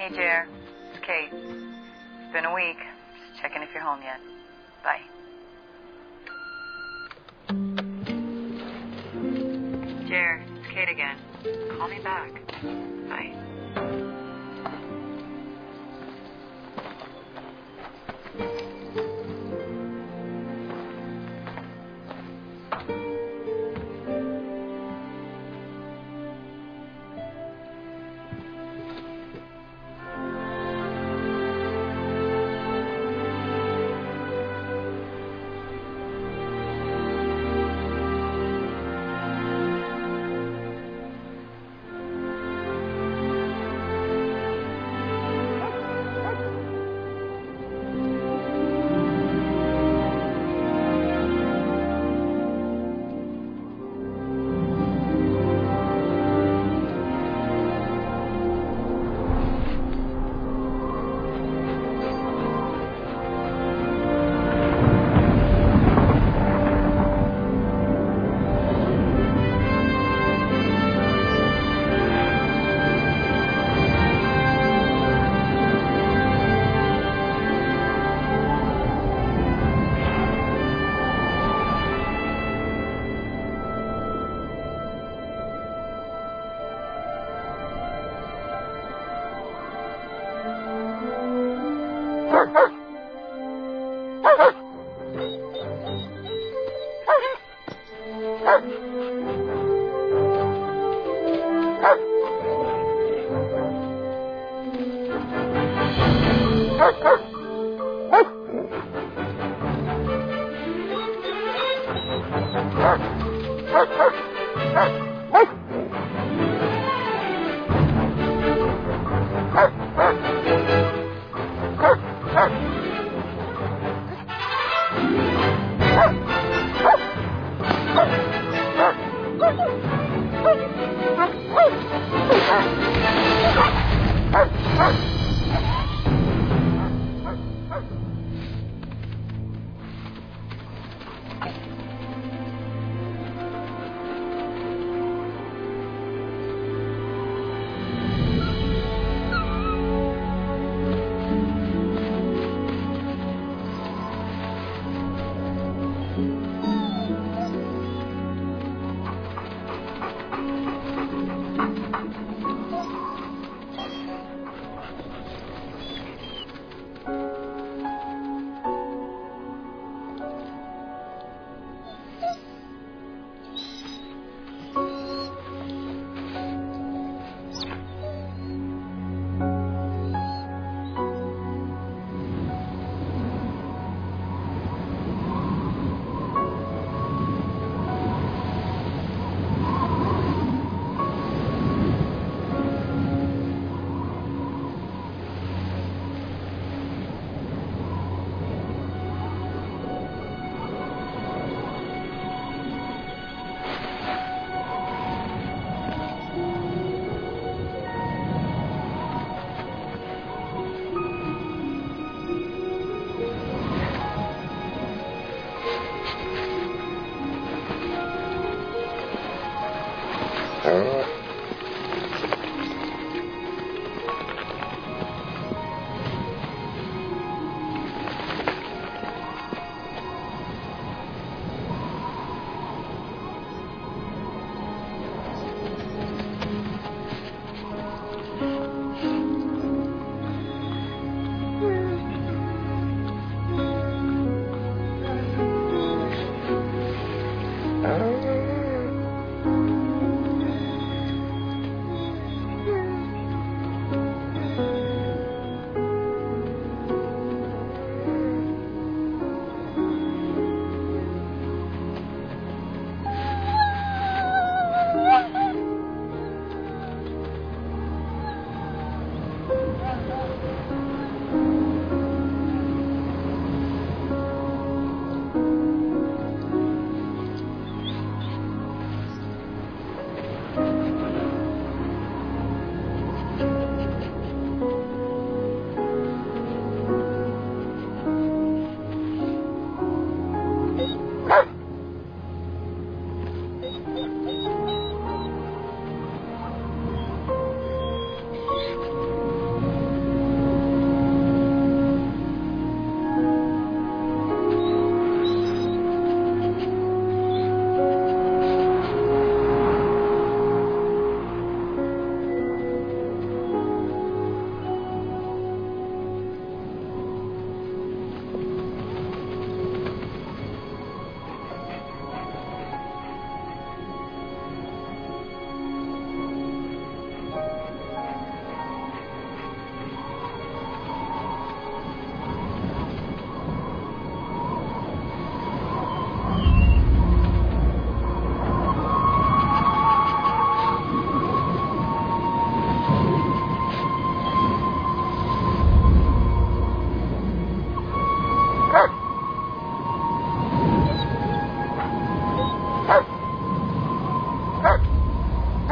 Hey, Jer. It's Kate. It's been a week. Just checking if you're home yet. Bye. Jer, it's Kate again. Call me back. Bye.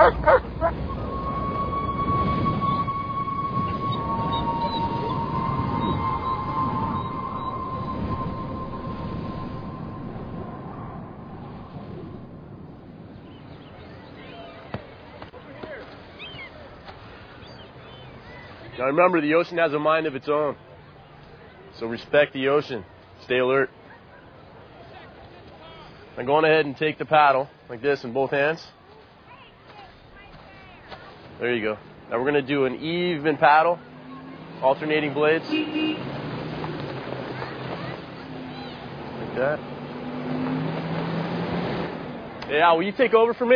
Now remember, the ocean has a mind of its own. So respect the ocean. Stay alert. Now go on ahead and take the paddle, like this, in both hands. There you go. Now we're going to do an even paddle, alternating blades. Like that. Hey, Al, will you take over for me?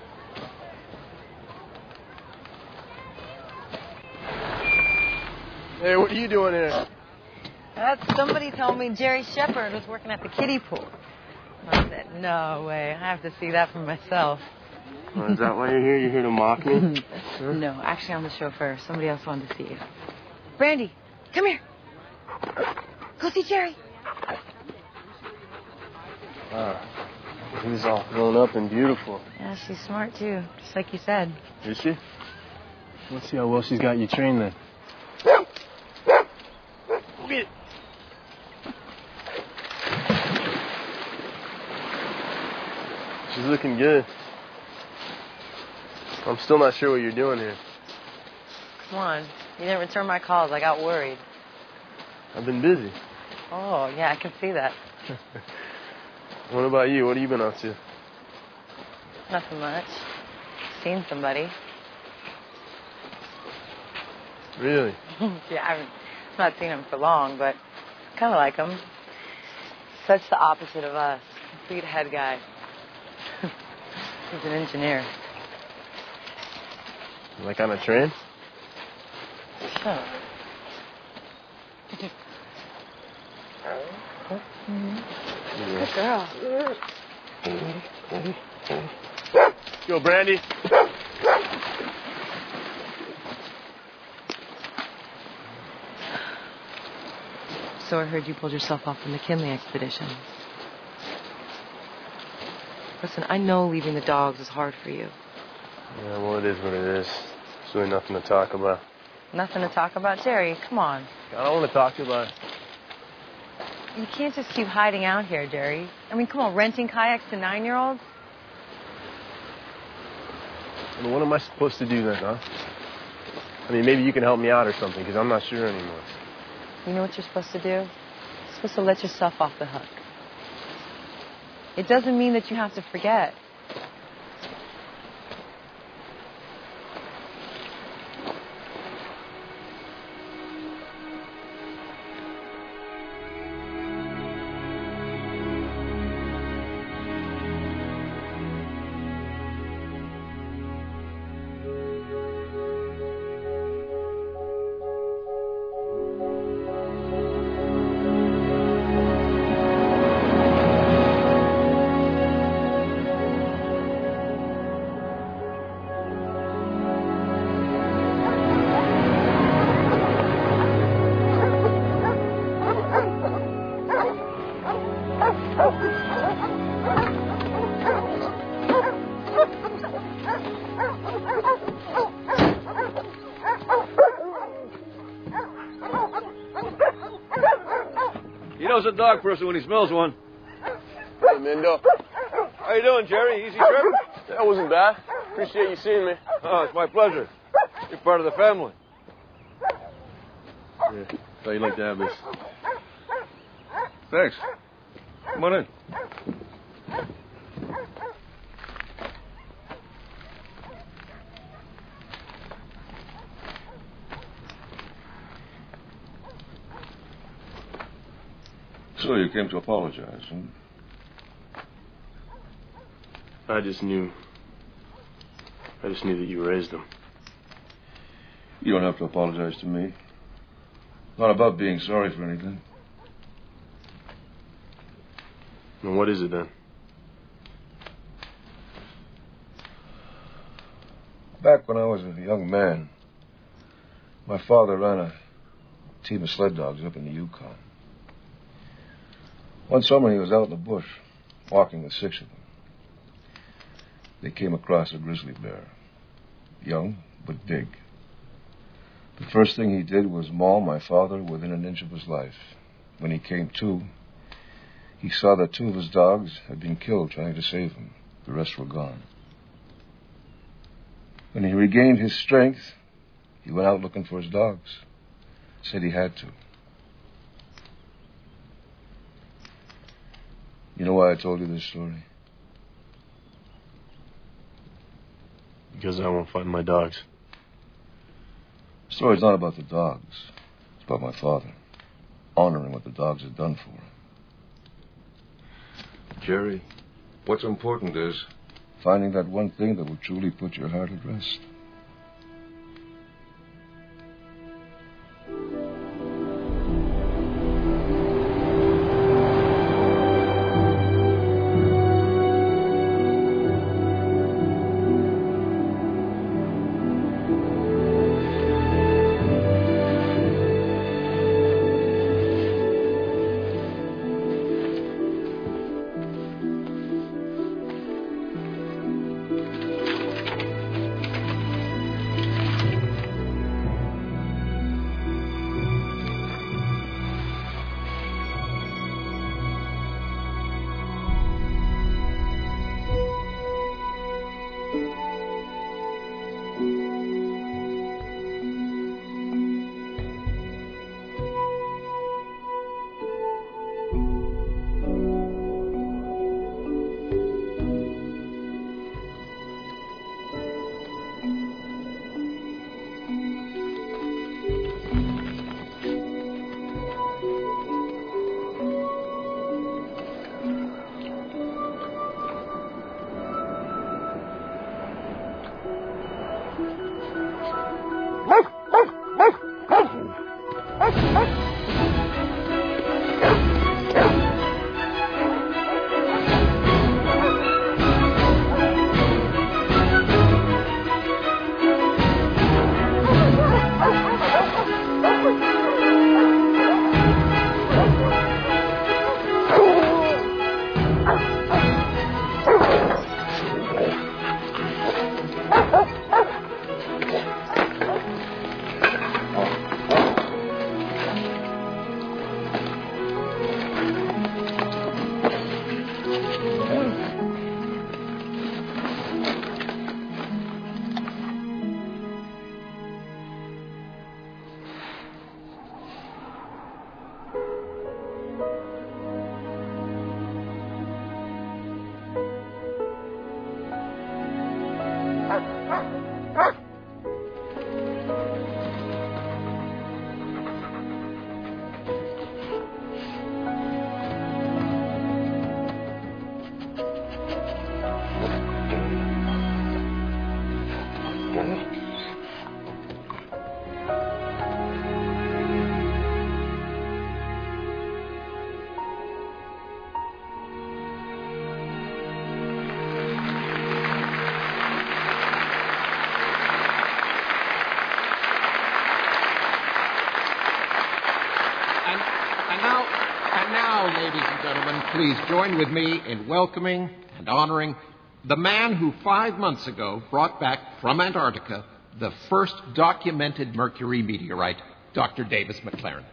Hey, what are you doing here? That's, somebody told me Jerry Shepard was working at the kiddie pool. I said, no way. I have to see that for myself. Oh, is that why you're here? You're here to mock me? No, actually, I'm the chauffeur. Somebody else wanted to see you. Brandy, come here. Go see Jerry. Wow. He's all grown up and beautiful. Yeah, she's smart, too, just like you said. Is she? Let's see how well she's got you trained then. She's looking good. I'm still not sure what you're doing here. Come on. You didn't return my calls. I got worried. I've been busy. Oh, yeah, I can see that. What about you? What have you been up to? Nothing much. Seen somebody. Really? Yeah, I haven't not seen him for long, but kind of like him. Such the opposite of us. Complete head guy. He's an engineer. Like on a train? Shut up. Good girl. Go, Brandy. So I heard you pulled yourself off the McKinley expedition. Listen, I know leaving the dogs is hard for you. Yeah, well, it is what it is. There's really nothing to talk about. Nothing to talk about, Jerry. Come on. I don't want to talk to you about it. You can't just keep hiding out here, Jerry. I mean, come on, renting kayaks to nine-year-olds? I mean, what am I supposed to do then, huh? I mean, maybe you can help me out or something, because I'm not sure anymore. You know what you're supposed to do? You're supposed to let yourself off the hook. It doesn't mean that you have to forget. He knows a dog person when he smells one. Hey, Mindo. How you doing, Jerry? Easy trip? That wasn't bad. Appreciate you seeing me. Oh, it's my pleasure. You're part of the family. Yeah, thought you'd like to have this. Thanks. Come on in. So you came to apologize, huh? I just knew. I just knew that you raised them. You don't have to apologize to me. Not about being sorry for anything. And what is it then? Back when I was a young man, my father ran a team of sled dogs up in the Yukon. One summer he was out in the bush, walking with six of them. They came across a grizzly bear. young but big. The first thing he did was maul my father within an inch of his life. When he came to, he saw that two of his dogs had been killed trying to save him. The rest were gone. When he regained his strength, he went out looking for his dogs. Said he had to. You know why I told you this story? Because I won't find my dogs. The story's not about the dogs. It's about my father. Honoring what the dogs had done for him. Jerry, what's important is finding that one thing that will truly put your heart at rest. Please join with me in welcoming and honoring the man who five months ago brought back from Antarctica the first documented Mercury meteorite, Doctor Davis McLaren.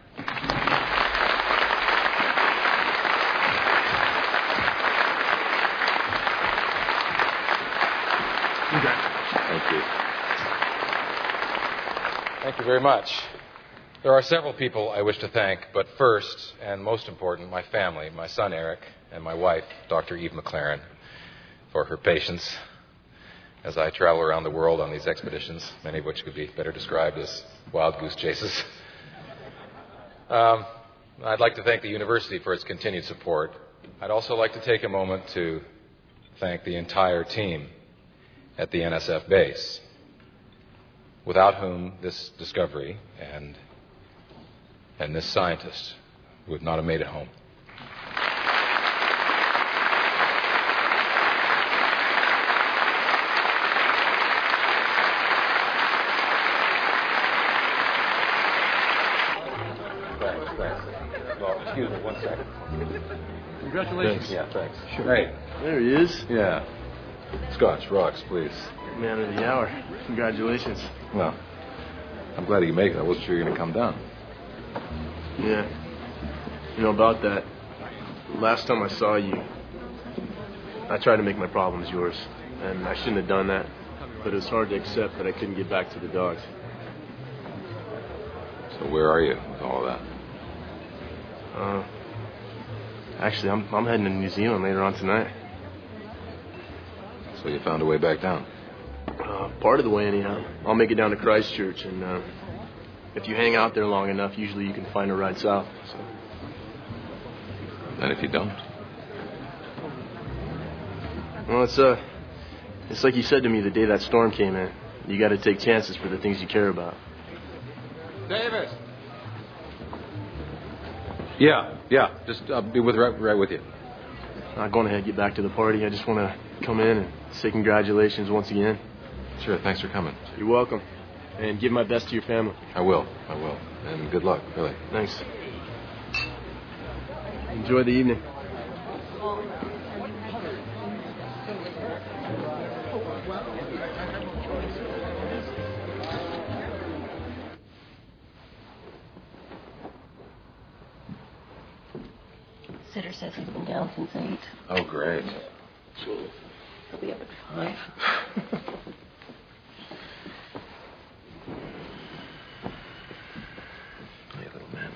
Thank you. Thank you very much. There are several people I wish to thank, but first, and most important, my family, my son Eric, and my wife, Doctor Eve McLaren, for her patience as I travel around the world on these expeditions, many of which could be better described as wild goose chases. Um, I'd like to thank the university for its continued support. I'd also like to take a moment to thank the entire team at the N S F base, without whom this discovery and and this scientist would not have made it home. Thanks, thanks. Well, excuse me, one second. Congratulations. Thanks. Yeah, thanks. Sure. Hey. There he is. Yeah. Scotch, rocks, please. Man of the hour. Congratulations. Well, I'm glad you make it. I wasn't sure you were going to come down. Yeah. You know, about that, last time I saw you, I tried to make my problems yours. And I shouldn't have done that. But it was hard to accept that I couldn't get back to the dogs. So where are you with all of that? Uh, actually, I'm I'm heading to New Zealand later on tonight. So you found a way back down? Uh, part of the way, anyhow. I'll make it down to Christchurch, and uh, if you hang out there long enough, usually you can find a ride south. So. And if you don't? Well, it's uh, it's like you said to me the day that storm came in. You got to take chances for the things you care about. Davis. Yeah, yeah. Just I'll be with right, right with you. Not going ahead and get back to the party. I just want to come in and say congratulations once again. Sure, thanks for coming. You're welcome. And give my best to your family. I will, I will. And good luck, really. Thanks. Enjoy the evening. Sitter says he's been down since eight. Oh, great. He'll be up at five. Hey, little man.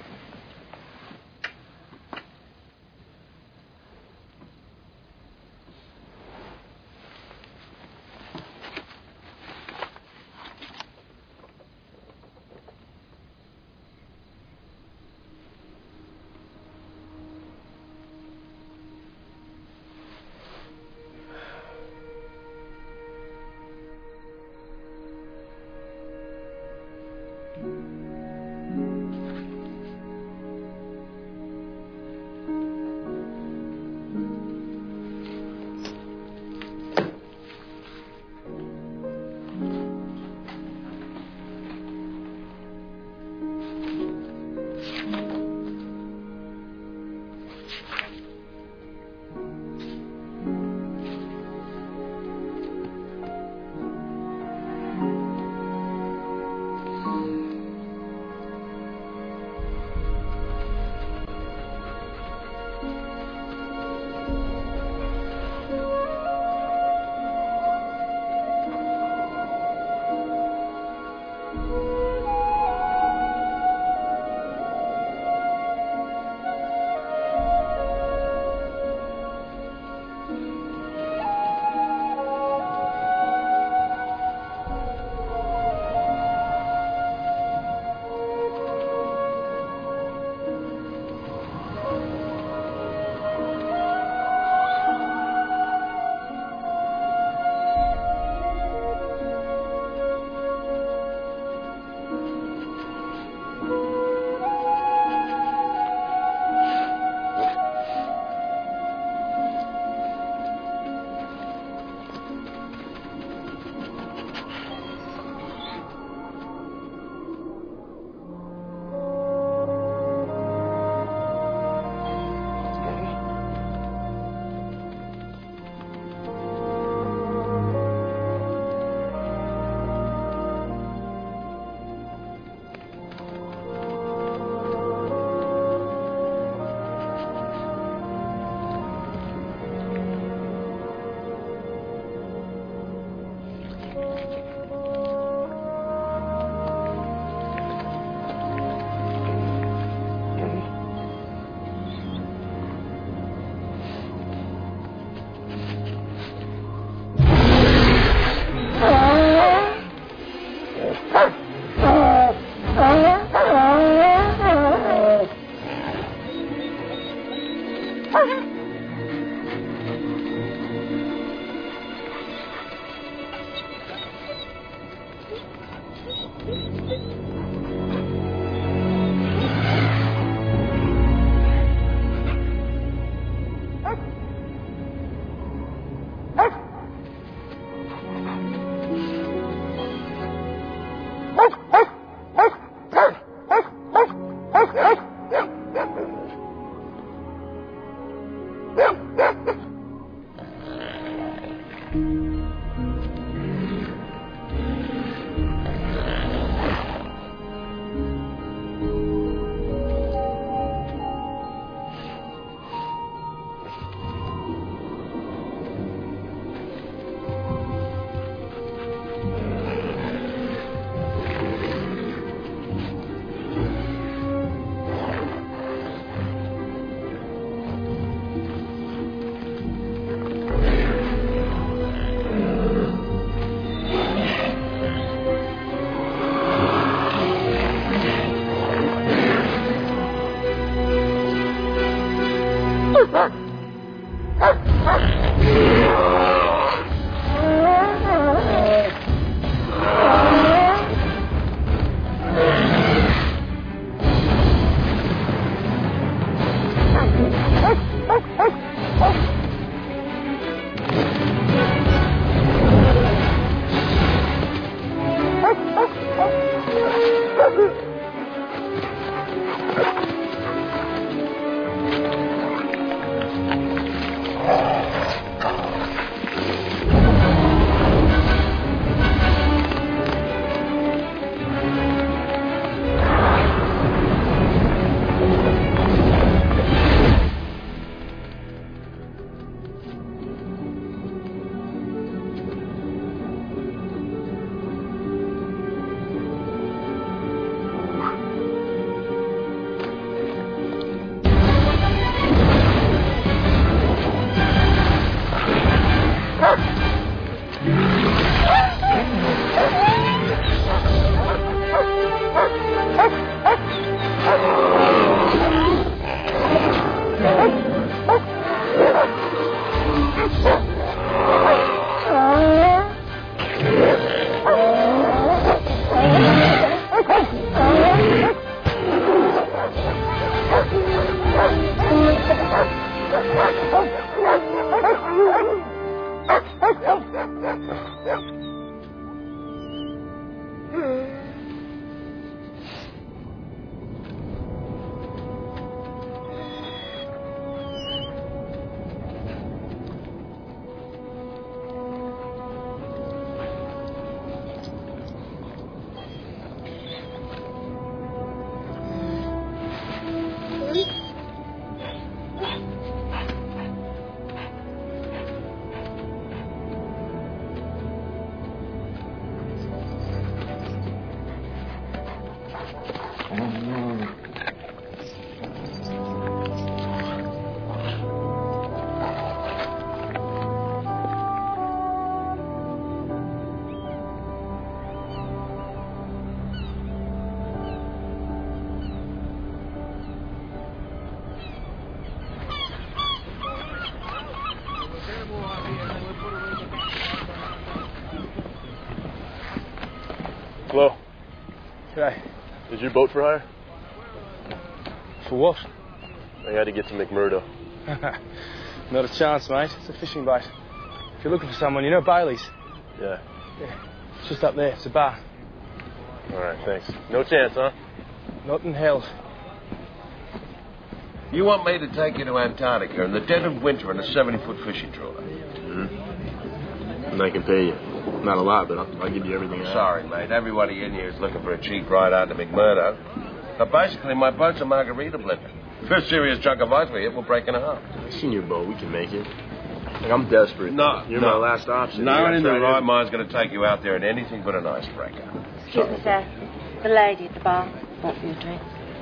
Hello. G'day. Is your boat for hire? For what? I had to get to McMurdo. Not a chance, mate. It's a fishing boat. If you're looking for someone, you know Bailey's? Yeah. Yeah. It's just up there. It's a bar. All right, thanks. No chance, huh? Not in hell. You want me to take you to Antarctica in the dead of winter in a seventy-foot fishing trawler? Mm-hmm. And I can pay you. Not a lot, but I'll, I'll give you everything I have. Sorry, mate. Everybody in here is looking for a cheap ride out to McMurdo. But basically, my boat's a margarita blender. First serious chunk of ice we hit, we'll break in half. I've seen your boat. We can make it. Like, I'm desperate. No, You're no. my last option. No one in their right it. mind's going to take you out there in anything but an icebreaker. Excuse me, sir. The lady at the bar want for your drink.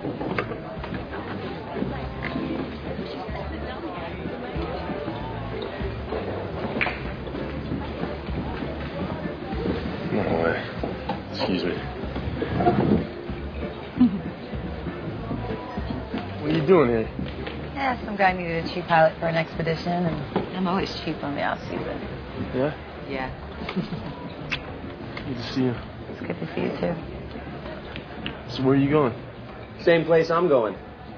No way. Excuse me. What are you doing here? Yeah, some guy needed a cheap pilot for an expedition, and I'm always cheap on the off season. Yeah? Yeah. Good to see you. It's good to see you, too. So where are you going? Same place I'm going.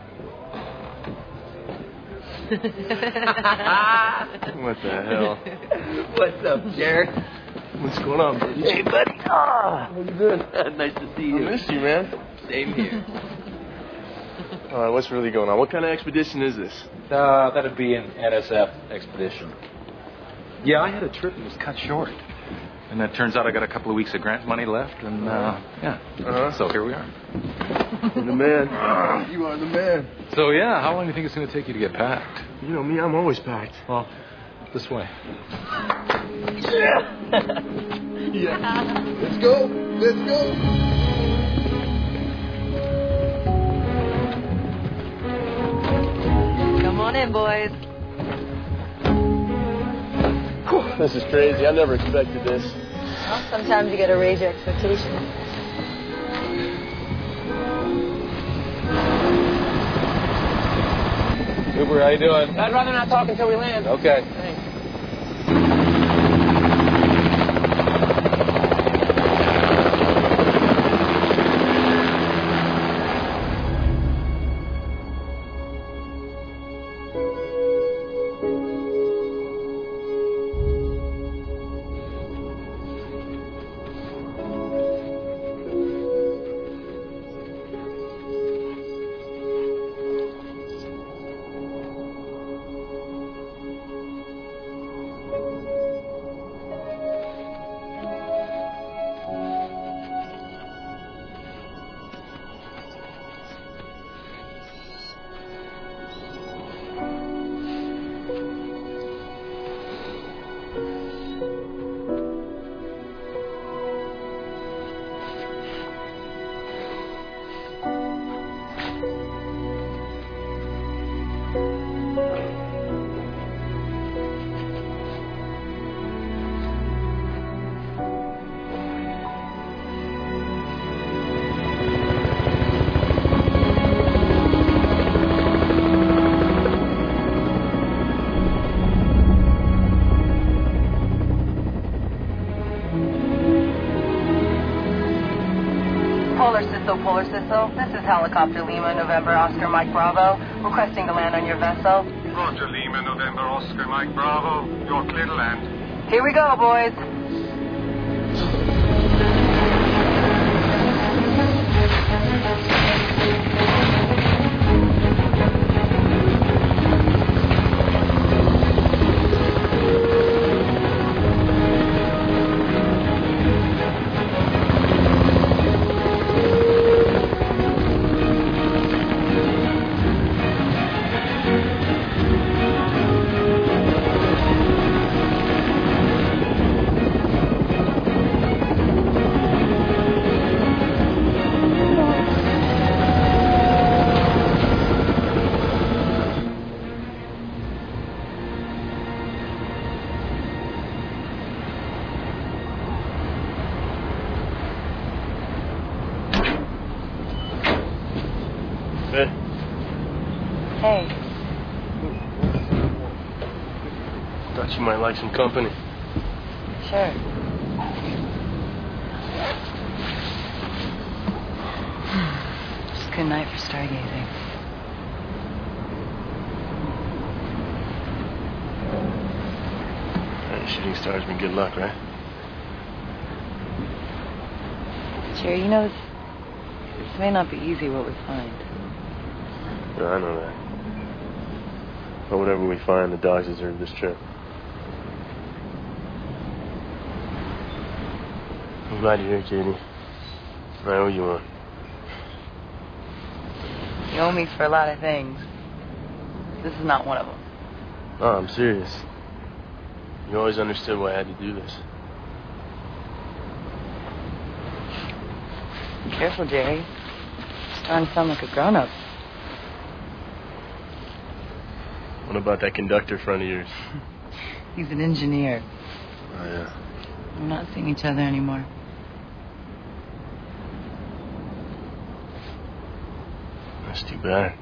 What the hell? What's up, Jared? What's going on, buddy? Hey, buddy. Ah, How you doing? Nice to see you. I missed you, man. Same here. All right, what's really going on? What kind of expedition is this? Uh, that'd be an N S F expedition. Yeah, I had a trip that was cut short. And it turns out I got a couple of weeks of grant money left, and, uh, yeah. Uh-huh. So here we are. You're the man. You are the man. So, yeah, how long do you think it's going to take you to get packed? You know me, I'm always packed. Well, this way. Yeah. Yeah. Let's go. Let's go. Come on in, boys. Whew, this is crazy. I never expected this. Well, sometimes you gotta raise your expectations. Uber, how you doing? I'd rather not talk until we land. Okay. Thanks. Polar Sissel, Polar Sissel. This is Helicopter Lima, November, Oscar, Mike, Bravo. Requesting to land on your vessel. Roger, Lima, November, Oscar, Mike, Bravo. You're clear to land. Here we go, boys. Hey. Thought you might like some company. Sure. Just a good night for stargazing. Right, shooting stars mean good luck, right? Jerry, you know, this, this may not be easy what we find. No, I know that. But whatever we find, the dogs deserve this trip. I'm glad you're here, Katie. I owe you one. You owe me for a lot of things. This is not one of them. No, I'm serious. You always understood why I had to do this. Be careful, Jerry. You're starting to sound like a grown-up. What about that conductor friend of yours? He's an engineer. Oh, yeah. We're not seeing each other anymore. That's too bad.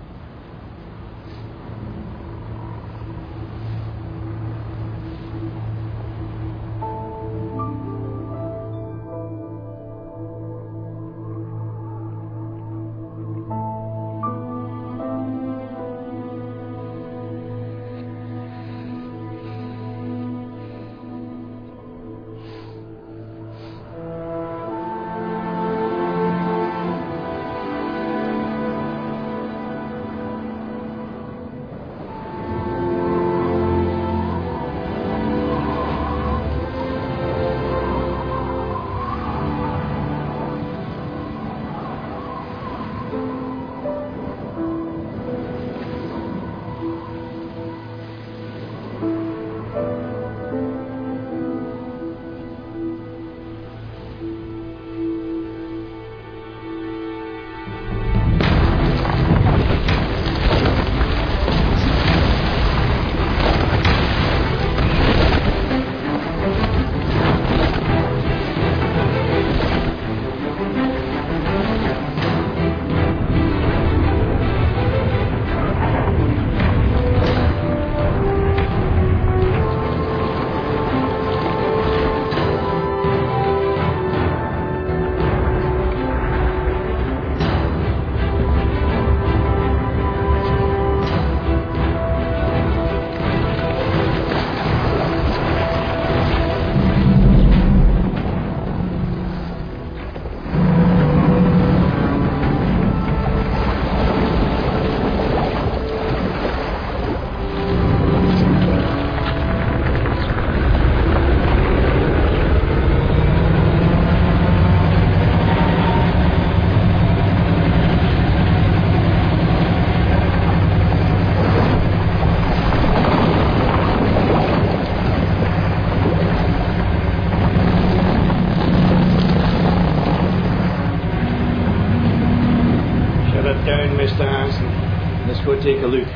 Go take a look.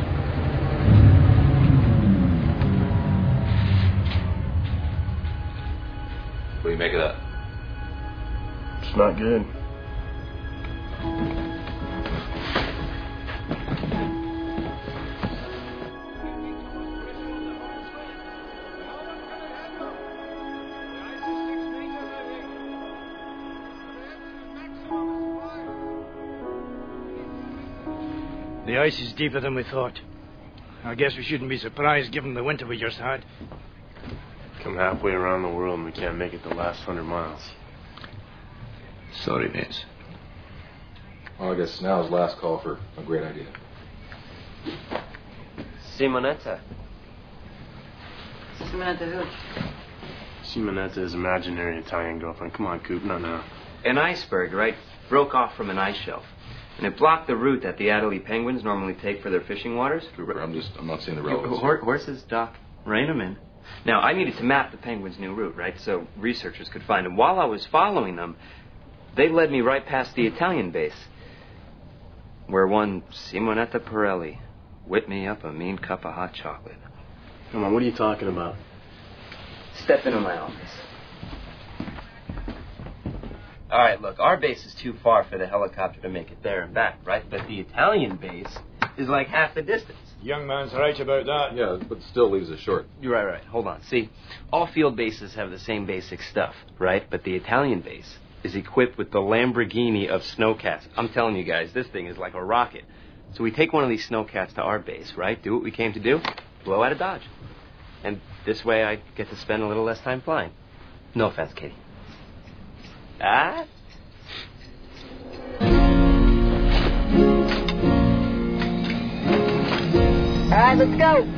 What do you make of that? It's not good. The ice is deeper than we thought. I guess we shouldn't be surprised given the winter we just had. Come halfway around the world and we can't make it the last hundred miles. Sorry, Vince. Well, I guess now is last call for a great idea. Simonetta. Simonetta who? Simonetta is imaginary Italian girlfriend. Come on, Coop, not now. An iceberg, right? Broke off from an ice shelf. And it blocked the route that the Adderley penguins normally take for their fishing waters. Cooper, I'm just, I'm not seeing the relevance. Hor- horses, Doc. Rein them in. Now, I needed to map the penguins' new route, right, so researchers could find them. While I was following them, they led me right past the Italian base, where one Simonetta Pirelli whipped me up a mean cup of hot chocolate. Come on, what are you talking about? Step into my office. All right, look, our base is too far for the helicopter to make it there and back, right? But the Italian base is like half the distance. Young man's right about that. Yeah, but still leaves us short. You're right, right. Hold on. See, all field bases have the same basic stuff, right? But the Italian base is equipped with the Lamborghini of snowcats. I'm telling you guys, this thing is like a rocket. So we take one of these snowcats to our base, right? Do what we came to do, blow out of Dodge. And this way I get to spend a little less time flying. No offense, Katie. Ah? All right, let's go.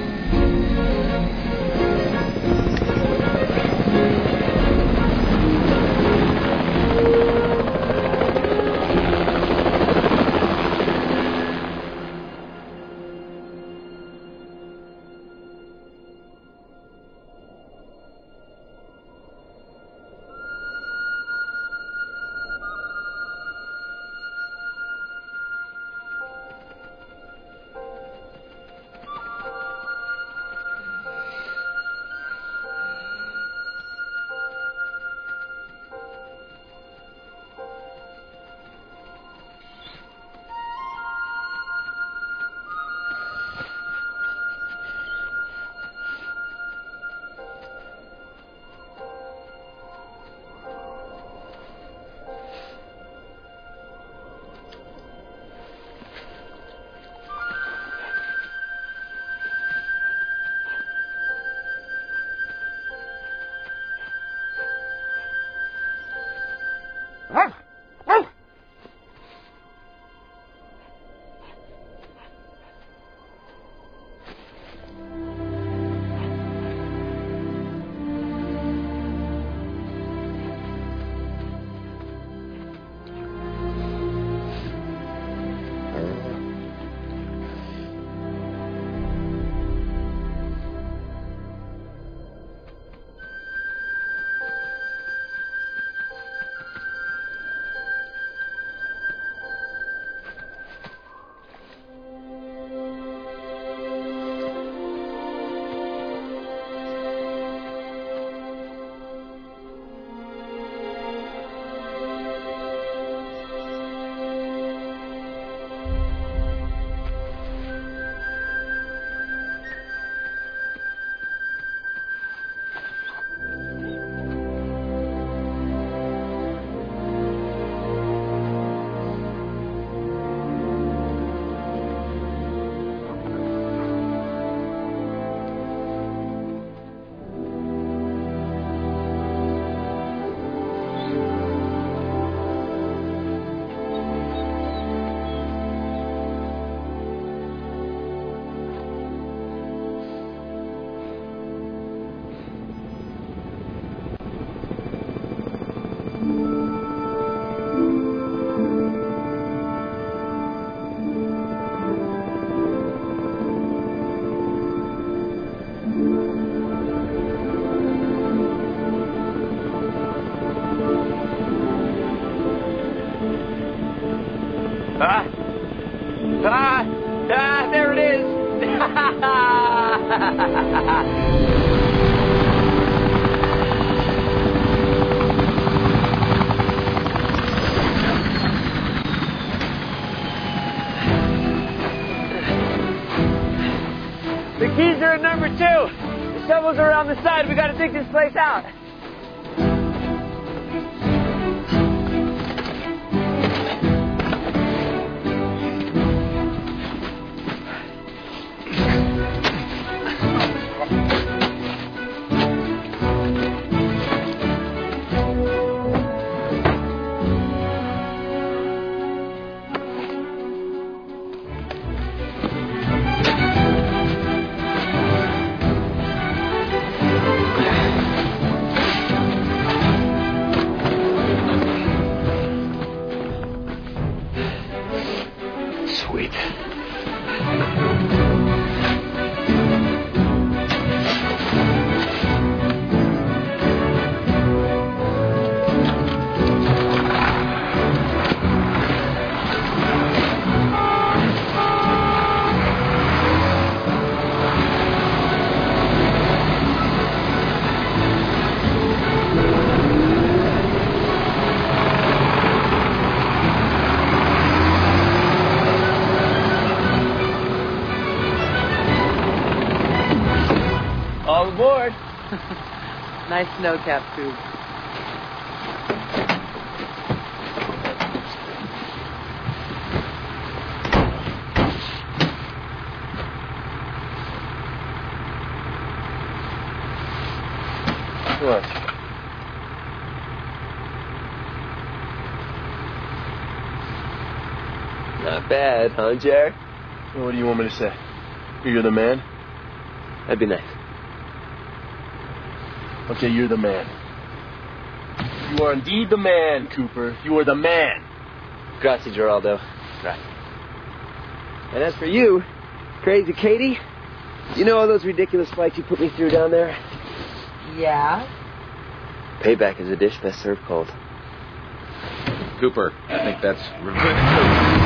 Ah! Ah! Ah! There it is! The keys are at number two. The shovels are on the side. We gotta dig this place out. nice snow-capped tube. What? Not bad, huh, Jared? Well, what do you want me to say? You're the man? That'd be nice. Okay, you're the man. You are indeed the man, Cooper. You are the man. Grazie, Geraldo. Right. And as for you, Crazy Katie, you know all those ridiculous fights you put me through down there? Yeah? Payback is a dish best served cold. Cooper, I think that's revenge.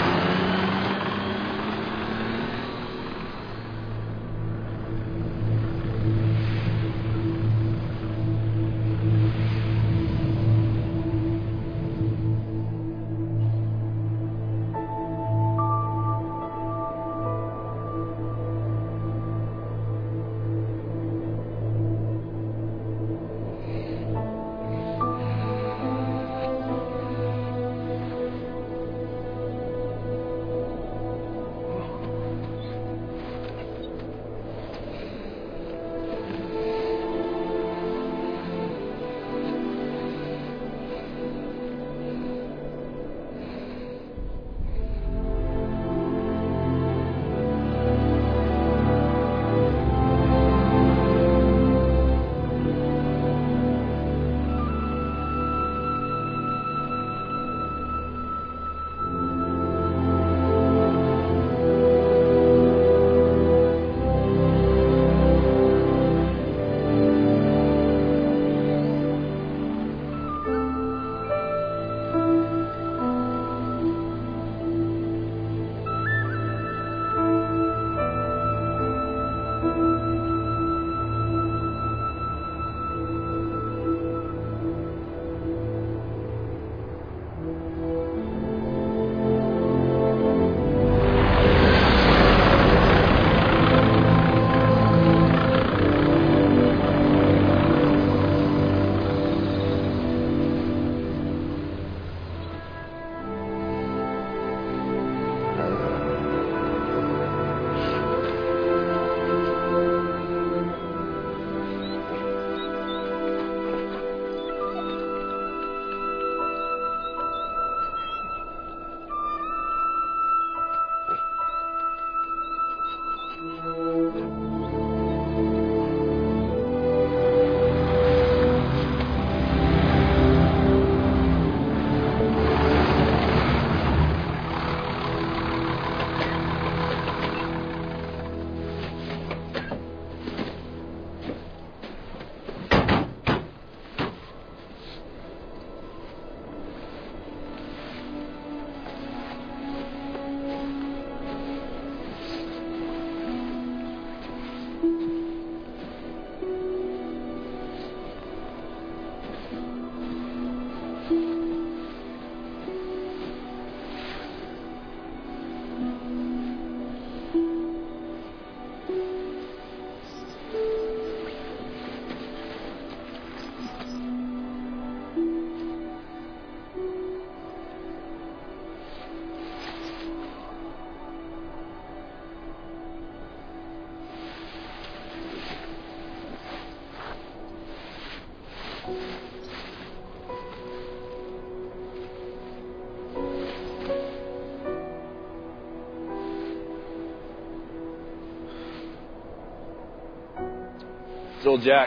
It's old Jack.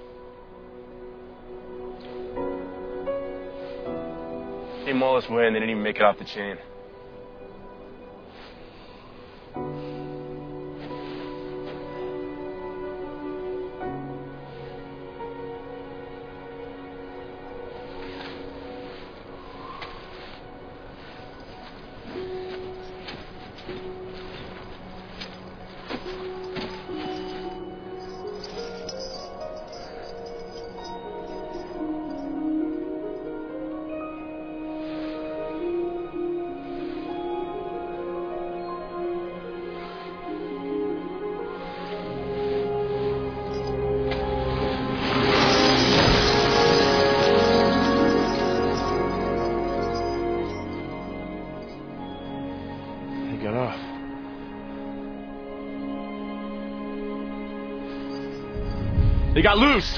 Came all this way and they didn't even make it off the chain. They got loose.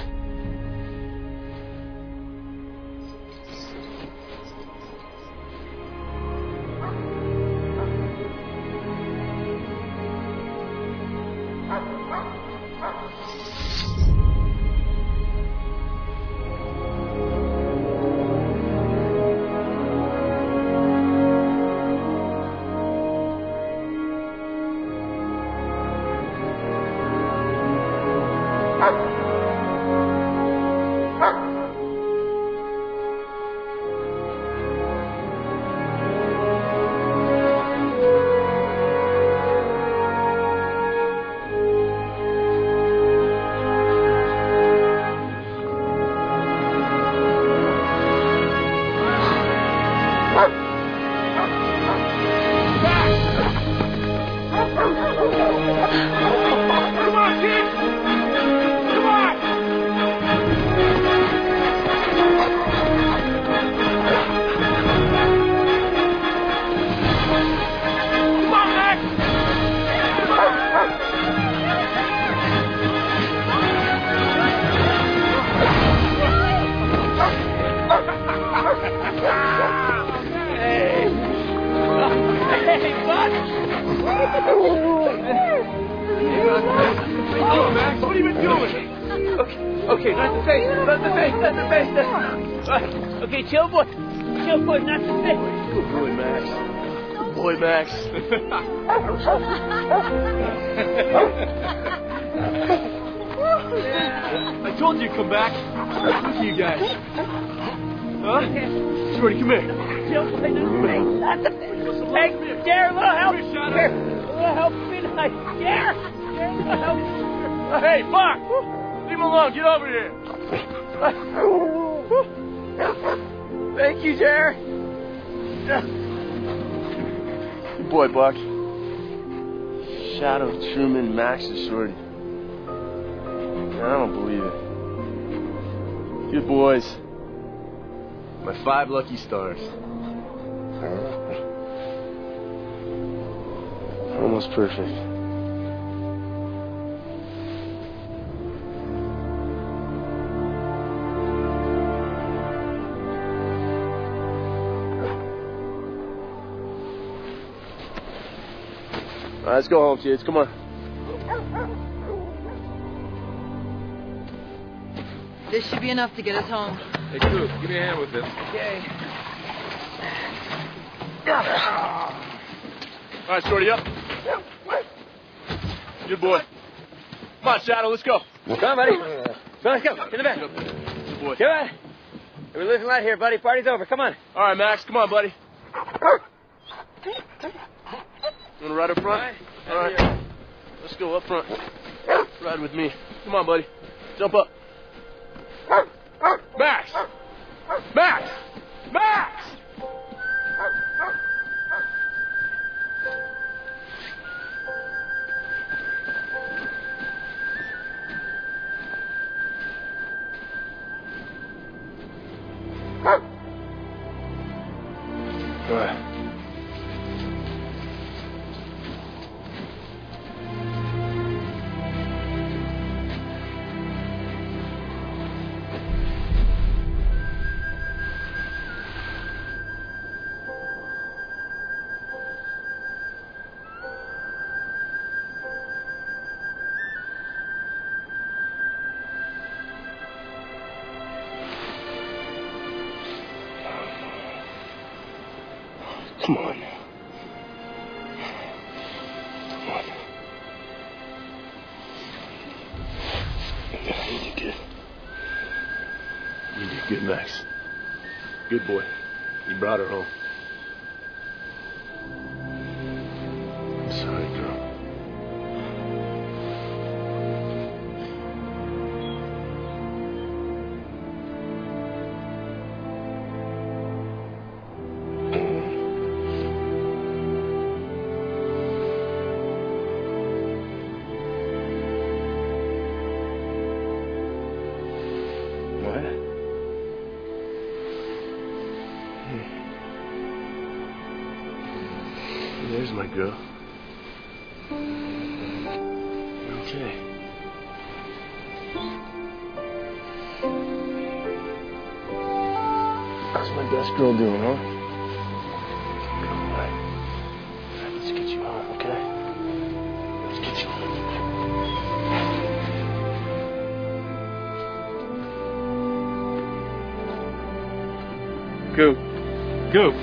Okay, chill, boy. Chill, boy, not the face. Good boy, Max. Good boy, Max. I told you to come back. Look at you guys. Huh? Shorty, come here. Chill, boy, not the face. Not the face. Hey, Jared, a little help. Here, a little help me tonight. Jared. Jared, a little help. Hey, Mark. Leave him alone. Get over here. Thank you, Jared. Good boy, Buck. Shadow, Truman, Max, and Shorty. I don't believe it. Good boys. My five lucky stars. Almost perfect. All right, let's go home, kids. Come on. This should be enough to get us home. Hey, Coop, give me a hand with this. Okay. All right, Shorty, up. Good boy. Come on, Shadow, let's go. Come on, buddy. Come on, let's go. In the back. Good boy. Come on. We're losing light here, buddy. Party's over. Come on. All right, Max. Come on, buddy. You want to ride up front? All right. Let's go up front. Ride with me. Come on, buddy. Jump up. Max! Max! Max! Go ahead. Come on. Come on. You did good. You did good, Max. Good boy. You brought her home. I'm sorry, girl. There's my girl. You're okay. best girl doing, huh? All right. All right, let's get you home, okay? Let's get you home. Goop. Goop.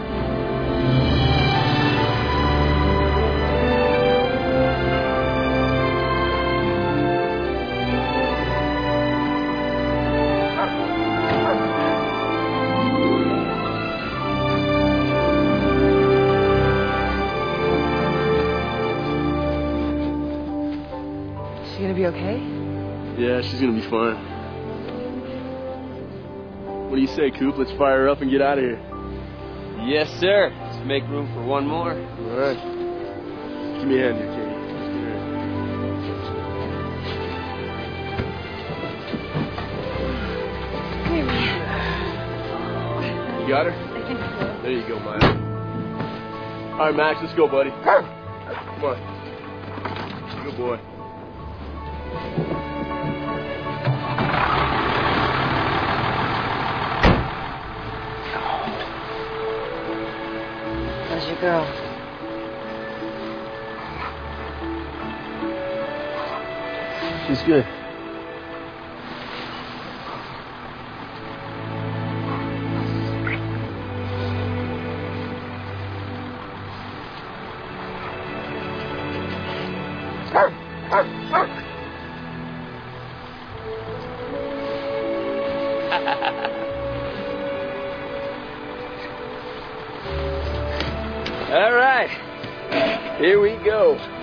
Is she gonna be okay? Yeah, she's gonna be fine. What do you say, Coop? Let's fire her up and get out of here. Yes, sir. Let's make room for one more. All right. Give me a hand here, Katie. Let's get her. Here, man. You got her? I think so. There you go, Maya. All right, Max, let's go, buddy. Come on. Good boy. How's your girl? She's good. All right. Here we go.